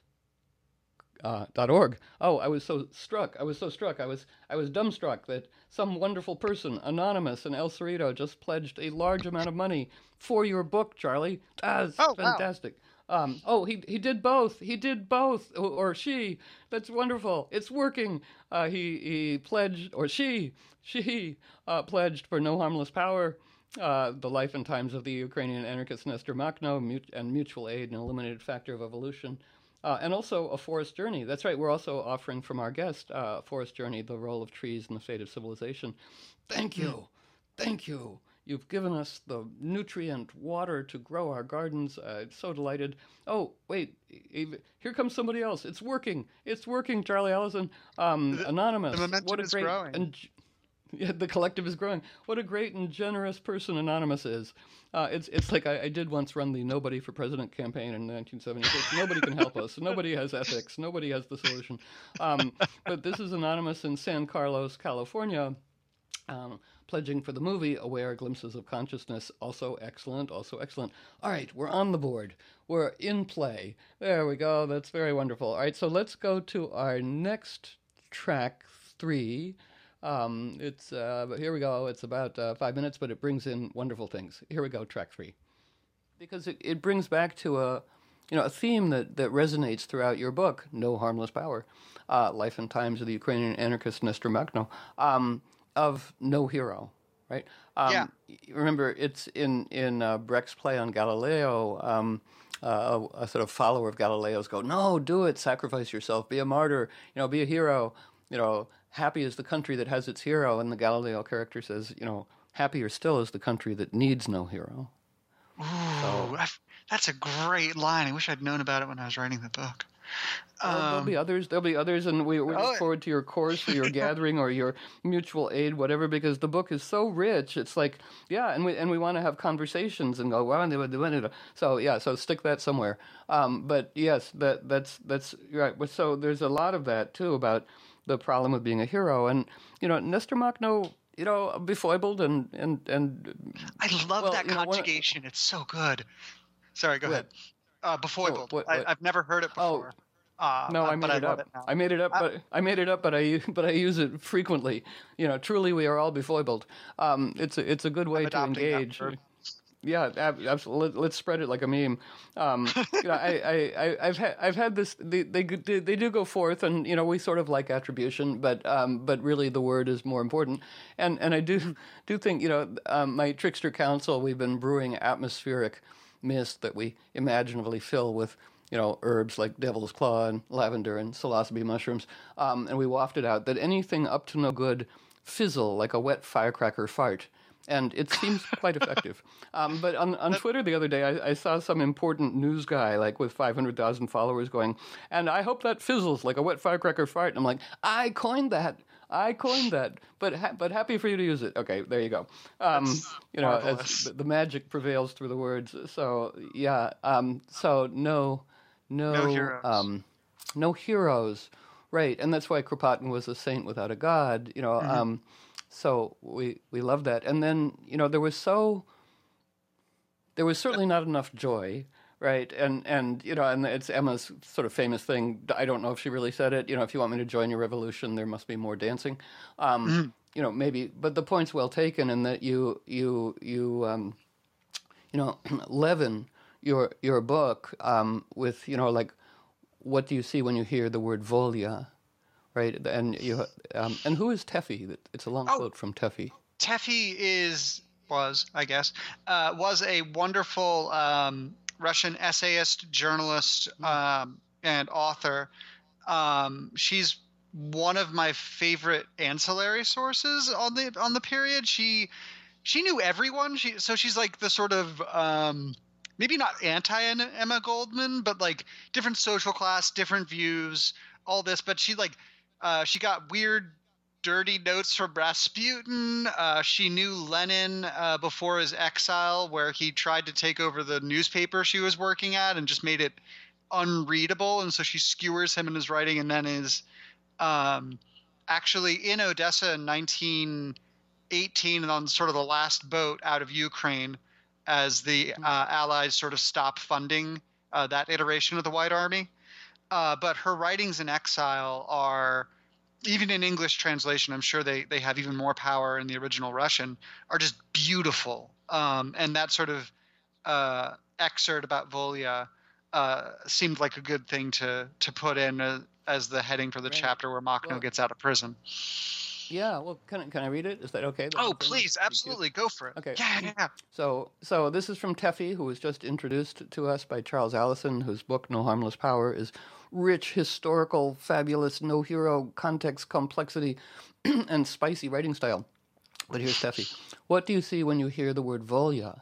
[SPEAKER 1] uh, dot org. Oh, I was so struck. I was so struck. I was I was dumbstruck that some wonderful person, anonymous in El Cerrito, just pledged a large amount of money for your book, Charlie. That's
[SPEAKER 2] oh wow.
[SPEAKER 1] fantastic. Um, oh, he he did both. He did both, or, or she. That's wonderful. It's working. Uh, he he pledged, or she she uh, pledged for No Harmless Power, uh, the life and times of the Ukrainian anarchist Nestor Makhno, mut- and Mutual Aid, an eliminated factor of evolution. Uh, and also a forest journey. That's right. We're also offering from our guest, uh, Forest Journey, the role of trees in the fate of civilization. Thank
[SPEAKER 2] Hmm.
[SPEAKER 1] you. Thank you. You've given us the nutrient water to grow our gardens. Uh, so delighted. Oh, wait. Here comes somebody else. It's working. It's working, Charlie Allison. Um,
[SPEAKER 2] The, the
[SPEAKER 1] anonymous. What
[SPEAKER 2] momentum
[SPEAKER 1] a
[SPEAKER 2] is
[SPEAKER 1] great.
[SPEAKER 2] growing.
[SPEAKER 1] And Yeah, the collective is growing. What a great and generous person Anonymous is. Uh, it's it's like I, I did once run the Nobody for President campaign in nineteen seventy-six. Nobody can help us. Nobody has ethics. Nobody has the solution. Um, but this is Anonymous in San Carlos, California, um, pledging for the movie Aware Glimpses of Consciousness. Also excellent, also excellent. All right, we're on the board. We're in play. There we go. That's very wonderful. All right, so let's go to our next track three. Um, it's uh, here we go. It's about uh, five minutes, but it brings in wonderful things. Here we go, track three, because it, it brings back to a you know a theme that, that resonates throughout your book, No Harmless Power, uh, Life and Times of the Ukrainian Anarchist Nestor Makhno, um, of no hero, right? Um,
[SPEAKER 2] Yeah.
[SPEAKER 1] Remember, it's in in uh, Brecht's play on Galileo. Um, uh, a, a sort of follower of Galileo's go, no, do it, sacrifice yourself, be a martyr, you know, be a hero. You know, happy is the country that has its hero, and the Galileo character says, you know, happier still is the country that needs no hero.
[SPEAKER 2] Ooh,
[SPEAKER 1] So
[SPEAKER 2] I've- that's a great line. I wish I'd known about it when I was writing the book.
[SPEAKER 1] well, there'll be
[SPEAKER 2] Um,
[SPEAKER 1] others. There'll be others, and we, we look
[SPEAKER 2] oh,
[SPEAKER 1] forward to your course or your gathering or your mutual aid, whatever, because the book is so rich. It's like, yeah, and we and we want to have conversations and go, well, they would do it. So yeah, so stick that somewhere. Um, but yes, that that's that's right. But so there's a lot of that too about the problem of being a hero, and you know, Nestor Makhno, you know, befoibled and and and
[SPEAKER 2] I love
[SPEAKER 1] well,
[SPEAKER 2] that
[SPEAKER 1] you know, one,
[SPEAKER 2] conjugation. It's so good. Sorry, go
[SPEAKER 1] go
[SPEAKER 2] ahead.
[SPEAKER 1] ahead.
[SPEAKER 2] Uh,
[SPEAKER 1] Oh,
[SPEAKER 2] befoibled.
[SPEAKER 1] what
[SPEAKER 2] I,
[SPEAKER 1] what?
[SPEAKER 2] I've never heard it
[SPEAKER 1] Oh,
[SPEAKER 2] before, uh,
[SPEAKER 1] no,
[SPEAKER 2] uh,
[SPEAKER 1] I
[SPEAKER 2] but
[SPEAKER 1] made
[SPEAKER 2] I
[SPEAKER 1] it
[SPEAKER 2] love
[SPEAKER 1] up.
[SPEAKER 2] it now.
[SPEAKER 1] I made it up,
[SPEAKER 2] I,
[SPEAKER 1] but I made it up, but I but I use it frequently. You know, truly, we are all befoibled. Um, it's a, it's a good
[SPEAKER 2] I'm
[SPEAKER 1] way to
[SPEAKER 2] adopting that
[SPEAKER 1] engage.
[SPEAKER 2] verb.
[SPEAKER 1] Yeah, ab- absolutely. Let's spread it like a meme. Um, you know, I, I, I, I've had, I've had this. They, they, do- they do go forth, and you know, we sort of like attribution, but, um, but really, the word is more important. And, and I do, do think, you know, um, my trickster council. We've been brewing atmospheric mist that we imaginatively fill with, you know, herbs like devil's claw and lavender and psilocybe mushrooms, um, and we waft it out. That anything up to no good fizzle like a wet firecracker fart, and it seems quite effective. Um, but on, on Twitter the other day, I, I saw some important news guy, like with five hundred thousand followers, going, and I hope that fizzles like a wet firecracker fart. And I'm like, I coined that. I coined that. But ha- but happy for you to use it. Okay, there you go. Um,
[SPEAKER 2] That's
[SPEAKER 1] you know, as
[SPEAKER 2] marvelous.
[SPEAKER 1] the, the magic prevails through the words. So yeah. Um, so no,
[SPEAKER 2] No
[SPEAKER 1] no,
[SPEAKER 2] heroes.
[SPEAKER 1] um, no heroes. Right, and that's why Kropotkin was a saint without a god. You know.
[SPEAKER 2] Hmm.
[SPEAKER 1] Um, so we we love that. And then, you know, there was so there was certainly not enough joy, right? And and you know, and it's Emma's sort of famous thing. I don't know if she really said it. You know, if you want me to join your revolution, there must be more dancing. Um,
[SPEAKER 2] Hmm.
[SPEAKER 1] you know, maybe, but the point's well taken in that you you you um, you know leaven your your book um, with, you know, like, what do you see when you hear the word Volya, right? And you um, and who is Teffy? It's a long
[SPEAKER 2] Oh,
[SPEAKER 1] quote from Teffy.
[SPEAKER 2] Teffy is was I guess uh, was a wonderful um, Russian essayist, journalist, um, and author. Um, she's one of my favorite ancillary sources on the on the period. She she knew everyone. She so she's like the sort of um, maybe not anti Emma Goldman, but like different social class, different views, all this. But she like uh, she got weird, dirty notes from Rasputin. Uh, she knew Lenin uh, before his exile, where he tried to take over the newspaper she was working at and just made it unreadable. And so she skewers him in his writing, and then is um, actually in Odessa in nineteen eighteen and on sort of the last boat out of Ukraine as the uh, Allies sort of stop funding uh, that iteration of the White Army. Uh, but her writings in exile are, even in English translation, I'm sure they, they have even more power in the original Russian, are just beautiful. Um, and that sort of uh, excerpt about Volya uh, seemed like a good thing to to put in uh, as the heading for the
[SPEAKER 1] Right.
[SPEAKER 2] chapter where Makhno
[SPEAKER 1] Well,
[SPEAKER 2] gets out of prison.
[SPEAKER 1] yeah. Well, can I, can I read it? Is that okay? The
[SPEAKER 2] Oh,
[SPEAKER 1] whole thing?
[SPEAKER 2] please,
[SPEAKER 1] Be cute.
[SPEAKER 2] absolutely, go for it.
[SPEAKER 1] Okay.
[SPEAKER 2] Yeah, yeah, yeah.
[SPEAKER 1] So, so this is from Teffy, who was just introduced to us by Charles Allison, whose book No Harmless Power is rich, historical, fabulous, no hero, context, complexity, and spicy writing style. But here's Teffy. What do you see when you hear the word Volya?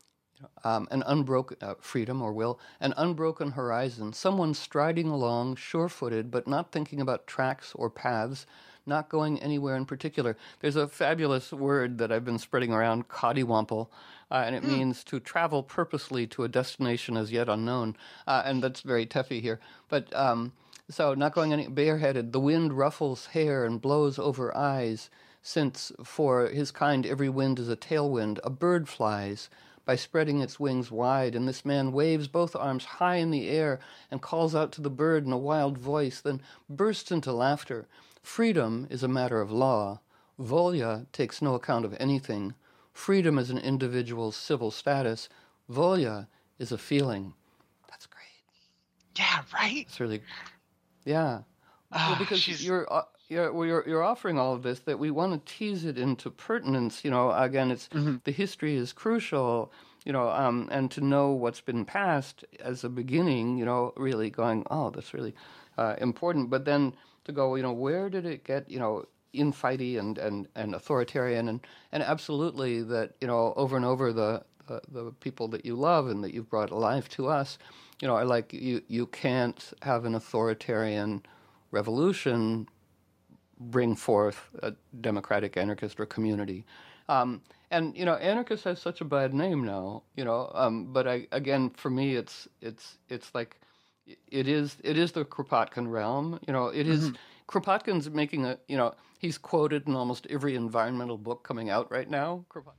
[SPEAKER 1] Um, an unbroken uh, freedom or will, an unbroken horizon, someone striding along, sure-footed, but not thinking about tracks or paths, not going anywhere in particular. There's a fabulous word that I've been spreading around, cottywomple, uh, and it
[SPEAKER 2] Mm.
[SPEAKER 1] means to travel purposely to a destination as yet unknown. Uh, and that's very Teffy here. But um, so not going any bareheaded. The wind ruffles hair and blows over eyes, since for his kind every wind is a tailwind. A bird flies by spreading its wings wide, and this man waves both arms high in the air and calls out to the bird in a wild voice, then bursts into laughter. Freedom is a matter of law. Volya takes no account of anything. Freedom is an individual's civil status. Volya is a feeling. That's great.
[SPEAKER 2] Yeah, right.
[SPEAKER 1] It's really, yeah. Well,
[SPEAKER 2] Ah,
[SPEAKER 1] because
[SPEAKER 2] she's
[SPEAKER 1] you're, uh, you're, well, you're, you're offering all of this that we want to tease it into pertinence. You know, again, it's
[SPEAKER 2] Mhm.
[SPEAKER 1] the history is crucial. You know, um, and to know what's been passed as a beginning. You know, really going, oh, that's really uh, important. But then to go, you know, where did it get, you know, infighty and, and, and authoritarian, and, and absolutely that, you know, over and over the, the the people that you love and that you've brought alive to us, you know, are like you you can't have an authoritarian revolution bring forth a democratic anarchist or community. Um, and you know, anarchist has such a bad name now. You know, um, but I, again, for me, it's it's it's like it is it is the Kropotkin realm. You know, it is
[SPEAKER 2] Mhm.
[SPEAKER 1] Kropotkin's making a. You know, he's quoted in almost every environmental book coming out right now. Kropotkin.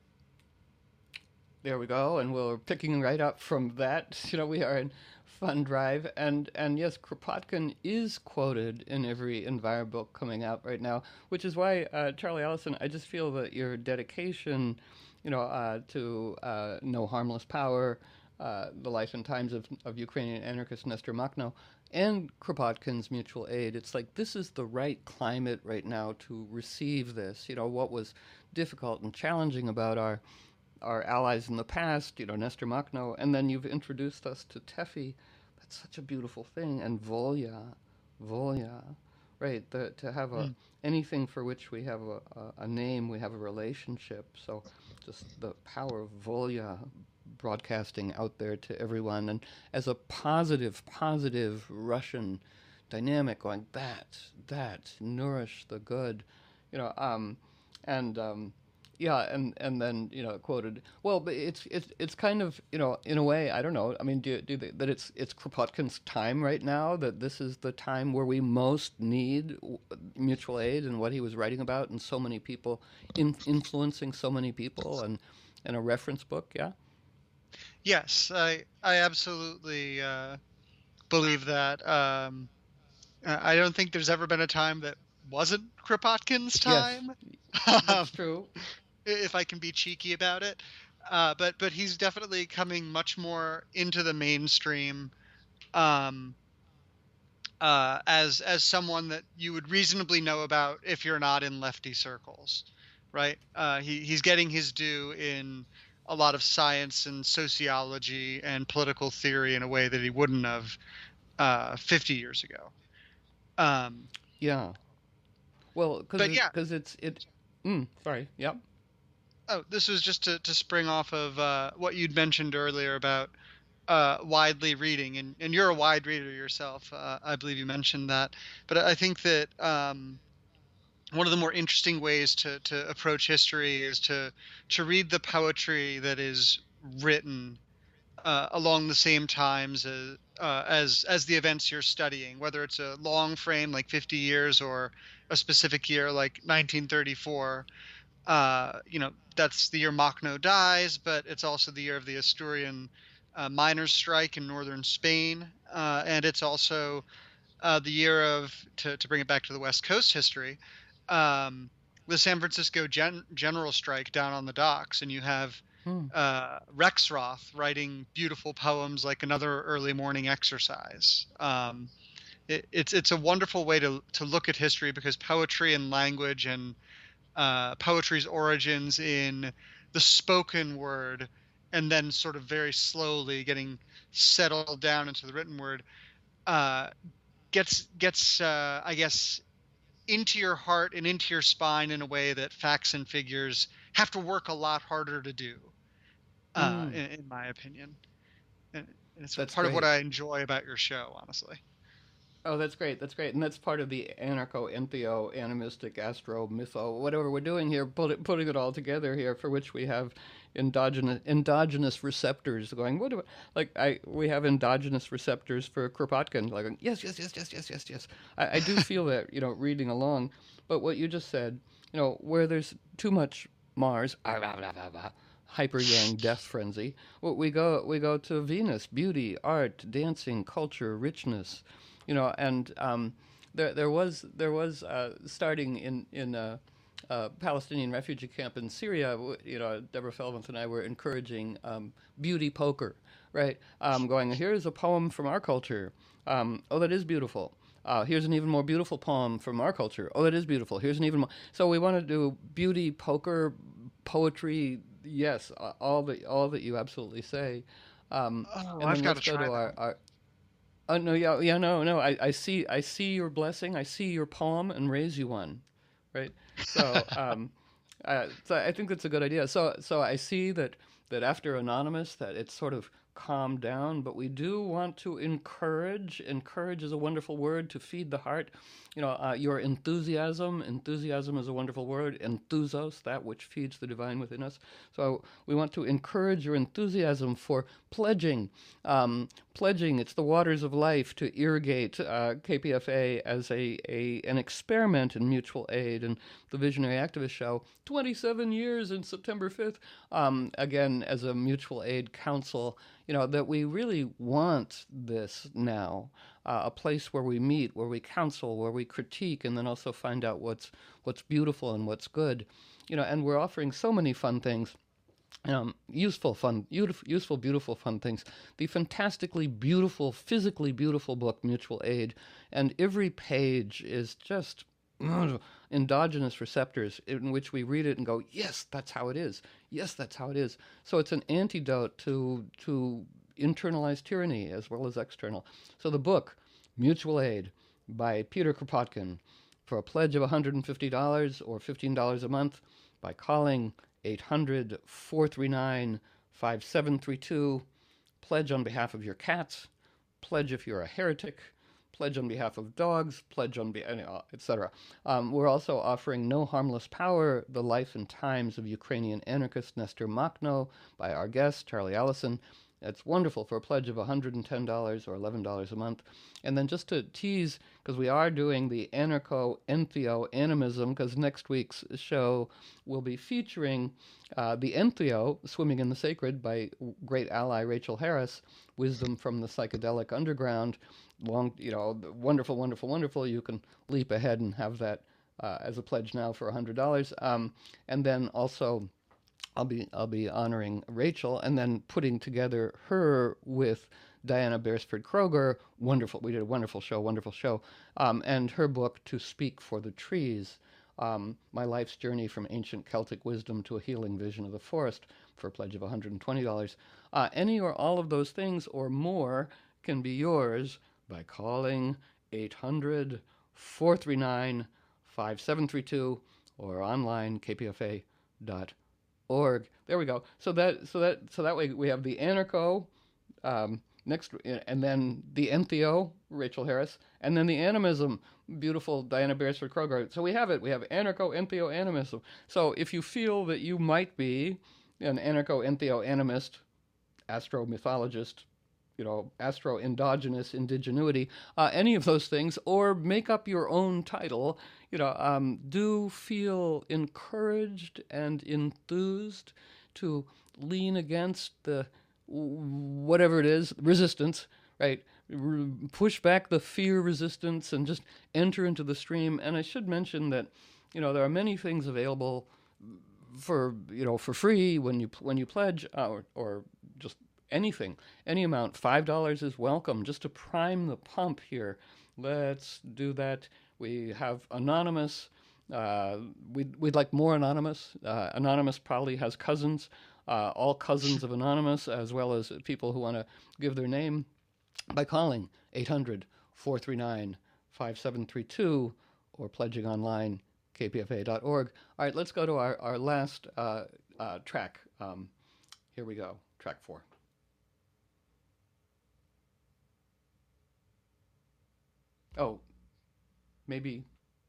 [SPEAKER 1] There we go, and we're picking right up from that. You know, we are in Fun Drive, and and yes, Kropotkin is quoted in every Enviro book coming out right now, which is why, uh, Charlie Allison, I just feel that your dedication, you know, uh, to uh, No Harmless Power, uh, the life and times of, of Ukrainian anarchist Nestor Makhno, and Kropotkin's Mutual Aid, it's like this is the right climate right now to receive this. You know, what was difficult and challenging about our our allies in the past, you know, Nestor Makhno, and then you've introduced us to Teffy. That's such a beautiful thing. And Volya, Volya, right? The, to have a
[SPEAKER 2] Mm.
[SPEAKER 1] anything for which we have a, a, a name, we have a relationship. So just the power of Volya broadcasting out there to everyone, and as a positive, positive Russian dynamic, going that, that nourish the good, you know, um, and um, yeah, and and then you know quoted. Well, but it's it's it's kind of you know in a way I don't know. I mean, do do they, that it's it's Kropotkin's time right now. That this is the time where we most need w- mutual aid and what he was writing about, and so many people in, influencing so many people, and and a reference book. Yeah.
[SPEAKER 2] Yes, I I absolutely uh, believe that. Um, I I don't think there's ever been a time that wasn't Kropotkin's
[SPEAKER 1] Yes,
[SPEAKER 2] time. Um,
[SPEAKER 1] that's true.
[SPEAKER 2] if I can be cheeky about it. Uh, but but he's definitely coming much more into the mainstream, um, uh, as as someone that you would reasonably know about if you're not in lefty circles, right? Uh, he he's getting his due in a lot of science and sociology and political theory in a way that he wouldn't have uh, fifty years ago. Um,
[SPEAKER 1] Yeah. Well, because
[SPEAKER 2] but yeah,
[SPEAKER 1] because it's it. Mm, sorry. Yep.
[SPEAKER 2] oh, this was just to, to spring off of uh, what you'd mentioned earlier about uh, widely reading, and, and you're a wide reader yourself. Uh, I believe you mentioned that, but I think that um, one of the more interesting ways to, to approach history is to to read the poetry that is written uh, along the same times as uh, as as the events you're studying, whether it's a long frame like fifty years or a specific year like nineteen thirty-four. Uh, you know, that's the year Makhno dies, but it's also the year of the Asturian uh, miners' strike in northern Spain, uh, and it's also uh, the year of, to, to bring it back to the West Coast history, um, the San Francisco gen- general strike down on the docks, and you have
[SPEAKER 1] Hmm.
[SPEAKER 2] uh, Rexroth writing beautiful poems like Another Early Morning Exercise. Um, it, it's it's a wonderful way to to look at history because poetry and language and uh, poetry's origins in the spoken word, and then sort of very slowly getting settled down into the written word, uh, gets gets uh, I guess into your heart and into your spine in a way that facts and figures have to work a lot harder to do, uh,
[SPEAKER 1] Mm,
[SPEAKER 2] in, in my opinion. And it's
[SPEAKER 1] that's
[SPEAKER 2] part of what
[SPEAKER 1] great.
[SPEAKER 2] I enjoy about your show, honestly.
[SPEAKER 1] Oh, that's great. That's great. And that's part of the anarcho-entheo, animistic, astro, mytho, whatever we're doing here, put it, putting it all together here, for which we have endogenous endogenous receptors going, what do I, like I we have endogenous receptors for Kropotkin, like yes, yes, yes, yes, yes, yes, yes. I, I do feel that, you know, reading along. But what you just said, you know, where there's too much Mars, hyper yang death frenzy, well, we go we go to Venus, beauty, art, dancing, culture, richness, you know, and um, there there was there was uh, starting in in a, a Palestinian refugee camp in Syria. You know, Deborah Feldman and I were encouraging um, beauty poker, right? Um, going, here's a poem from our culture. Um, oh, that is beautiful. Uh, here's an even more beautiful poem from our culture. Oh, that is beautiful. Here's an even more. So we want to do beauty, poker, poetry. Yes, all that all that you absolutely say. Um,
[SPEAKER 2] Oh,
[SPEAKER 1] and
[SPEAKER 2] I've
[SPEAKER 1] then
[SPEAKER 2] got to
[SPEAKER 1] let's go
[SPEAKER 2] try
[SPEAKER 1] to
[SPEAKER 2] that.
[SPEAKER 1] our, our Oh no, yeah, yeah, no, no. I, I see, I see your blessing. I see your poem, and raise you one, right? So, um, uh, so I think that's a good idea. So, so I see that that after Anonymous, that it's sort of calmed down, but we do want to encourage. Encourage is a wonderful word to feed the heart. You know, uh, your enthusiasm. Enthusiasm is a wonderful word. Enthusos, that which feeds the divine within us. So we want to encourage your enthusiasm for pledging. Um, pledging, it's the waters of life to irrigate uh, K P F A as a, a an experiment in mutual aid. And the Visionary Activist Show, twenty-seven years in September fifth, um, again, as a mutual aid council, you know, that we really want this now, uh, a place where we meet, where we counsel, where we critique, and then also find out what's what's beautiful and what's good. You know, and we're offering so many fun things, um, useful, fun, beautiful, useful, beautiful, fun things. The fantastically beautiful, physically beautiful book, Mutual Aid, and every page is just uh, endogenous receptors in which we read it and go, yes, that's how it is. Yes, that's how it is. So it's an antidote to to internalized tyranny as well as external. So the book, Mutual Aid, by Peter Kropotkin, for a pledge of one hundred fifty dollars or fifteen dollars a month, by calling eight hundred, four three nine, five seven three two. Pledge on behalf of your cats. Pledge if you're a heretic. Pledge on behalf of dogs. Pledge on behalf, et cetera. Um, we're also offering No Harmless Power, The Life and Times of Ukrainian Anarchist Nestor Makhno by our guest, Charlie Allison. It's wonderful for a pledge of one hundred ten dollars or eleven dollars a month. And then just to tease, because we are doing the anarcho-entheo animism, because next week's show will be featuring uh, the entheo, Swimming in the Sacred, by great ally Rachel Harris, Wisdom from the Psychedelic Underground. Long, you know, wonderful, wonderful, wonderful. You can leap ahead and have that uh, as a pledge now for one hundred dollars. Um, and then also I'll be I'll be honoring Rachel and then putting together her with Diana Beresford Kroger. Wonderful, we did a wonderful show, wonderful show, um, and her book To Speak for the Trees. Um, my life's journey from ancient Celtic wisdom to a healing vision of the forest for a pledge of one hundred twenty dollars. Uh, any or all of those things or more can be yours by calling eight hundred, four three nine, five seven three two or online k p f a dot org. There we go. So that so that so that way we have the anarcho um, next, and then the entheo, Rachel Harris, and then the animism, beautiful Diana Beresford Kroger. So we have it. We have anarcho, entheo, animism. So if you feel that you might be an anarcho, entheo, animist, astro mythologist, you know, astro endogenous indigenuity, uh, any of those things, or make up your own title, you know, um, do feel encouraged and enthused to lean against the whatever it is, resistance, right? R- push back the fear resistance and just enter into the stream. And I should mention that, you know, there are many things available for, you know, for free when you when you pledge, uh, or, or just anything, any amount. Five dollars is welcome, just to prime the pump here. Let's do that. We have anonymous. Uh, we'd, we'd like more anonymous. Uh, anonymous probably has cousins, uh, all cousins of anonymous, as well as people who want to give their name by calling eight hundred, four three nine, five seven three two or pledging online, k p f a dot org. All right, let's go to our, our last uh, uh, track. Um, here we go, track four. Oh, maybe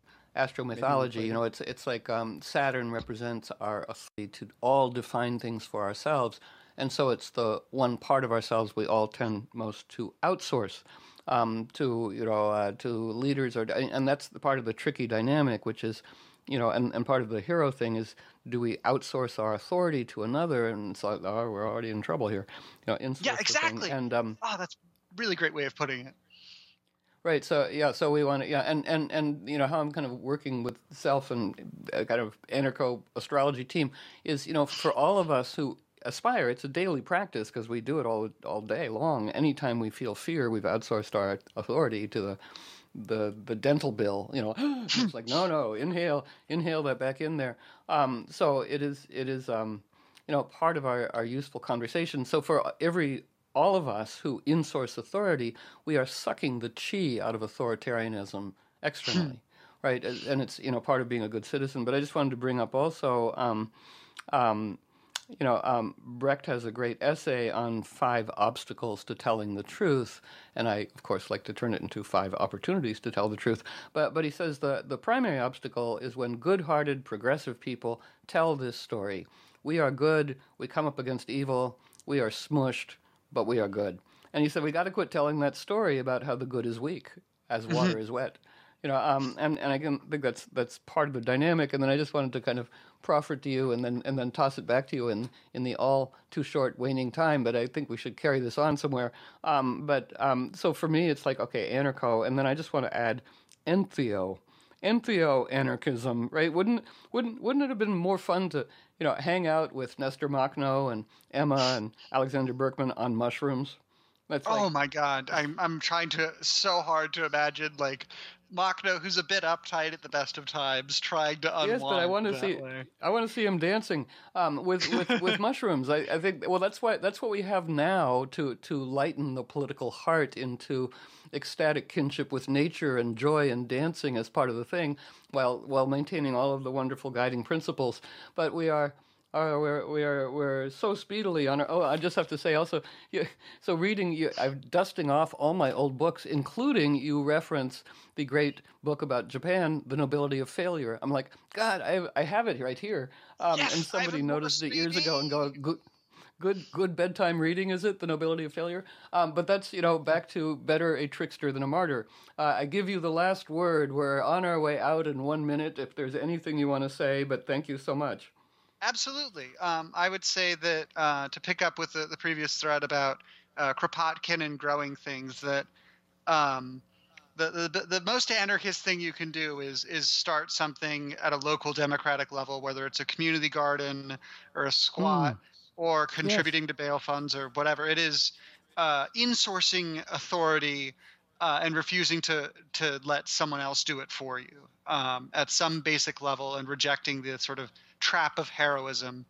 [SPEAKER 3] Maybe we
[SPEAKER 1] astromythology.
[SPEAKER 3] played
[SPEAKER 1] You
[SPEAKER 3] it.
[SPEAKER 1] know, it's it's like um, Saturn represents our ability to all define things for ourselves, and so it's the one part of ourselves we all tend most to outsource um, to you know uh, to leaders, or and that's the part of the tricky dynamic, which is. You know, and, and part of the hero thing is, do we outsource our authority to another? And it's like, oh, we're already in trouble here. You know,
[SPEAKER 2] Yeah,
[SPEAKER 1] insource the thing.
[SPEAKER 2] exactly.
[SPEAKER 1] And um,
[SPEAKER 2] Oh, that's a really great way of putting it.
[SPEAKER 1] Right. So yeah. So we want to yeah, and and and you know how I'm kind of working with self and a kind of anarcho astrology team is you know for all of us who aspire, it's a daily practice because we do it all all day long. Anytime we feel fear, we've outsourced our authority to the the the dental bill. You know, it's like no, no, inhale, inhale that back in there. Um, so it is it is um, you know part of our our useful conversation. So for every all of us who insource authority, we are sucking the chi out of authoritarianism externally, right? And it's you know part of being a good citizen. But I just wanted to bring up also, um, um, you know, um, Brecht has a great essay on five obstacles to telling the truth, and I of course like to turn it into five opportunities to tell the truth. But but he says the the primary obstacle is when good-hearted progressive people tell this story. We are good. We come up against evil. We are smushed, but we are good. And he said we got to quit telling that story about how the good is weak, as water is wet. You know, um, and and I can think that's that's part of the dynamic. And then I just wanted to kind of proffer it to you, and then and then toss it back to you in in the all too short waning time. But I think we should carry this on somewhere. Um, but um, so for me, it's like okay, anarcho, and then I just want to add entheo. Entheo anarchism, right? Wouldn't wouldn't wouldn't it have been more fun to you know hang out with Nestor Makhno and Emma and Alexander Berkman on mushrooms? That's
[SPEAKER 2] Oh
[SPEAKER 1] like
[SPEAKER 2] my God, I'm I'm trying to so hard to imagine like Machno, who's a bit uptight at the best of times, trying to
[SPEAKER 1] yes, but I
[SPEAKER 2] unwind
[SPEAKER 1] want to
[SPEAKER 2] that
[SPEAKER 1] see
[SPEAKER 2] way.
[SPEAKER 1] I want to see him dancing um, with with with mushrooms. I, I think well that's why that's what we have now to to lighten the political heart into ecstatic kinship with nature and joy and dancing as part of the thing, while while maintaining all of the wonderful guiding principles. But we are. Uh, we're we are we're so speedily on our. Oh, I just have to say also. You, so reading, you, I'm dusting off all my old books, including you reference the great book about Japan, The Nobility of Failure. I'm like, God, I have, I have it right here. Um, and
[SPEAKER 2] Yes,
[SPEAKER 1] somebody
[SPEAKER 2] Ivan
[SPEAKER 1] noticed
[SPEAKER 2] Morse,
[SPEAKER 1] it years ago and
[SPEAKER 2] baby.
[SPEAKER 1] go, good, good, good bedtime reading, is it? The Nobility of Failure. Um, but that's you know back to better a trickster than a martyr. Uh, I give you the last word. We're on our way out in one minute. If there's anything you want to say, but thank you so much.
[SPEAKER 2] Absolutely. Um, I would say that uh, to pick up with the, the previous thread about uh, Kropotkin and growing things, that um, the, the the most anarchist thing you can do is is start something at a local democratic level, whether it's a community garden or a
[SPEAKER 1] Mm,
[SPEAKER 2] squat or
[SPEAKER 1] yes.
[SPEAKER 2] contributing to bail funds or whatever. It is uh, insourcing authority uh, and refusing to to let someone else do it for you um, at some basic level and rejecting the sort of trap of heroism.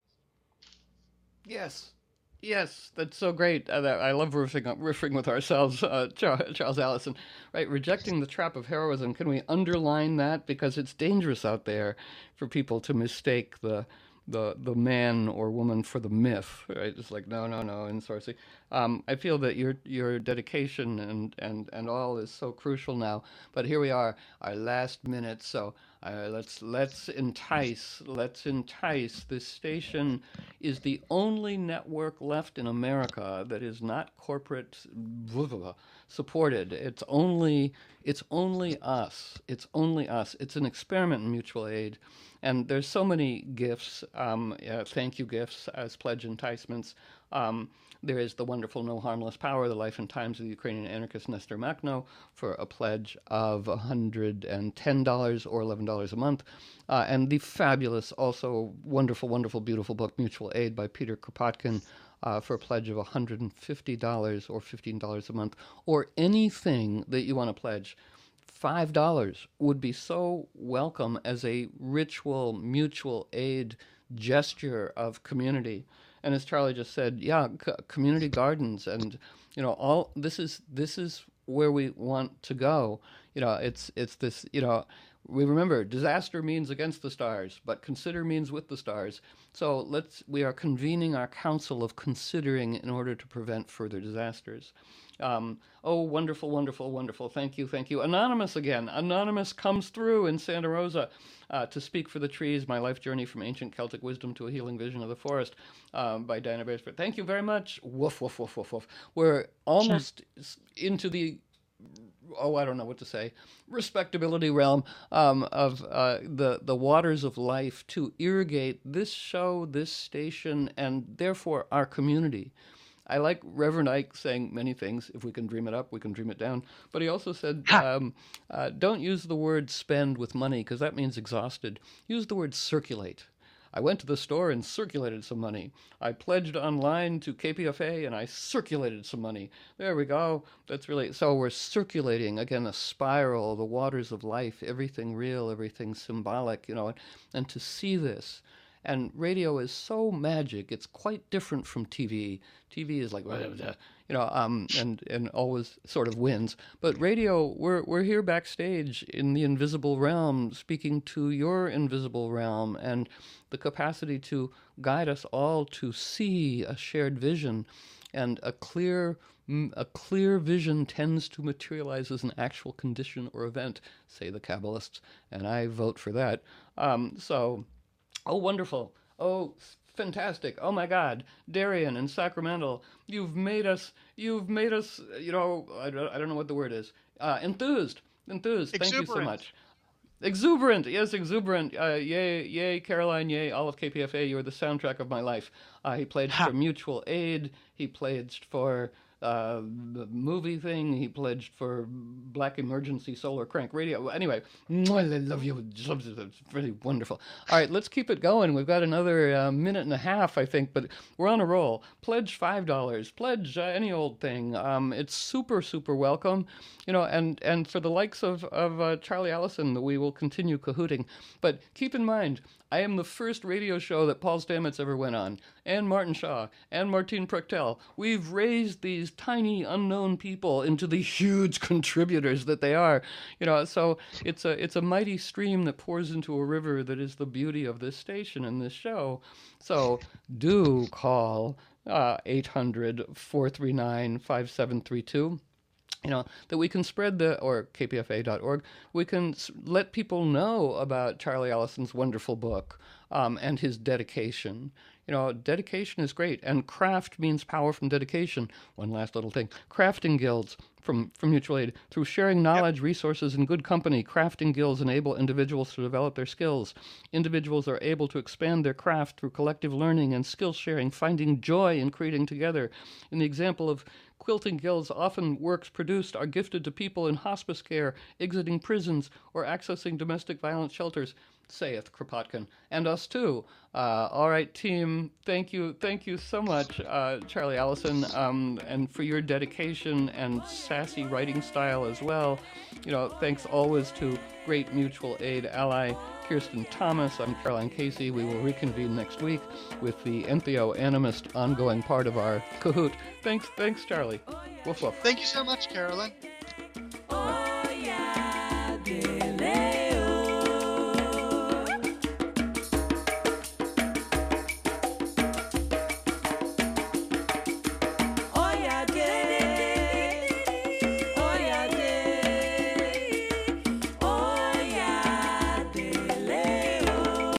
[SPEAKER 1] Yes. Yes, that's so great. Uh, that, I love riffing, riffing with ourselves, uh, Charles, Charles Allison. Right, rejecting the trap of heroism. Can we underline that because it's dangerous out there for people to mistake the the the man or woman for the myth? Right, it's like no, no, no. Insourcing. Um, I feel that your your dedication and and and all is so crucial now. But here we are, our last minute. So uh, let's let's entice. Let's entice. This station is the only network left in America that is not corporate supported. It's only it's only us. It's only us. It's an experiment in mutual aid, and there's so many gifts, um, uh, thank you gifts as pledge enticements. Um, there is the wonderful No Harmless Power, the life and times of the Ukrainian anarchist Nestor Makhno for a pledge of one hundred ten dollars or eleven dollars a month. Uh, and the fabulous, also wonderful, wonderful, beautiful book, Mutual Aid by Peter Kropotkin, uh, for a pledge of one hundred fifty dollars or fifteen dollars a month, or anything that you want to pledge. Five dollars would be so welcome as a ritual mutual aid gesture of community. And as Charlie just said, yeah, c- community gardens, and you know, all this is this is where we want to go. You know, it's it's this. You know, we remember disaster means against the stars, but consider means with the stars. So let's we are convening our council of considering in order to prevent further disasters. Um, oh, wonderful, wonderful, wonderful. Thank you, thank you. Anonymous again. Anonymous comes through in Santa Rosa uh, to speak for the trees, my life journey from ancient Celtic wisdom to a healing vision of the forest um, by Diana Beresford. Thank you very much. Woof, woof, woof, woof, woof. We're almost into the oh, I don't know what to say, respectability realm um, of uh, the the waters of life to irrigate this show, this station, and therefore our community. I like Reverend Ike saying many things. If we can dream it up, we can dream it down. But he also said, um, uh, don't use the word spend with money because that means exhausted. Use the word circulate. I went to the store and circulated some money. I pledged online to K P F A and I circulated some money. There we go. That's really, so we're circulating, again, a spiral, the waters of life, everything real, everything symbolic, you know, and to see this. And radio is so magic. It's quite different from T V. T V is like, you know, um, and, and always sort of wins. But radio, we're we're here backstage in the invisible realm, speaking to your invisible realm, and the capacity to guide us all to see a shared vision, and a clear a clear vision tends to materialize as an actual condition or event, say the Kabbalists, and I vote for that. Um, so. Oh, wonderful. Oh, fantastic. Oh, my God. Darian in Sacramento, you've made us, you've made us, you know, I don't, I don't know what the word is. Uh, enthused. Enthused. Thank you so much. Exuberant. Yes, exuberant. Uh, yay, yay, Caroline, yay, all of K P F A. You're the soundtrack of my life. Uh, he pledged for mutual aid. He pledged for uh, the movie thing. He pledged for Black Emergency Solar Crank Radio. Anyway, I love you. It's really wonderful. All right, let's keep it going. We've got another uh, minute and a half, I think, but we're on a roll. Pledge five dollars. Pledge uh, any old thing. Um, it's super, super welcome. You know, and, and for the likes of, of uh, Charlie Allison, we will continue cahooting. But keep in mind, I am the first radio show that Paul Stamets ever went on, and Martin Shaw, and Martine Prechtel. We've raised these tiny, unknown people into the huge contributors that they are. You know, so it's a it's a mighty stream that pours into a river that is the beauty of this station and this show. So do call uh, eight hundred, four three nine, five seven three two. You know, that we can spread the, or K P F A dot org, we can let people know about Charlie Allison's wonderful book um, and his dedication. You know, dedication is great, and craft means power from dedication. One last little thing. Crafting guilds from, from mutual aid. Through sharing knowledge, yep. resources, and good company, crafting guilds enable individuals to develop their skills. Individuals are able to expand their craft through collective learning and skill sharing, finding joy in creating together. In the example of quilting guilds, often works produced are gifted to people in hospice care, exiting prisons, or accessing domestic violence shelters, saith Kropotkin. And us too. Uh, all right, team, thank you, thank you so much, uh, Charlie Allison, um, and for your dedication and sassy writing style as well. You know, thanks always to great mutual aid ally Kirsten Thomas. I'm Caroline Casey. We will reconvene next week with the entheo-animist ongoing part of our cahoot. Thanks, thanks, Charlie. Woof, woof.
[SPEAKER 2] Thank you so much, Caroline.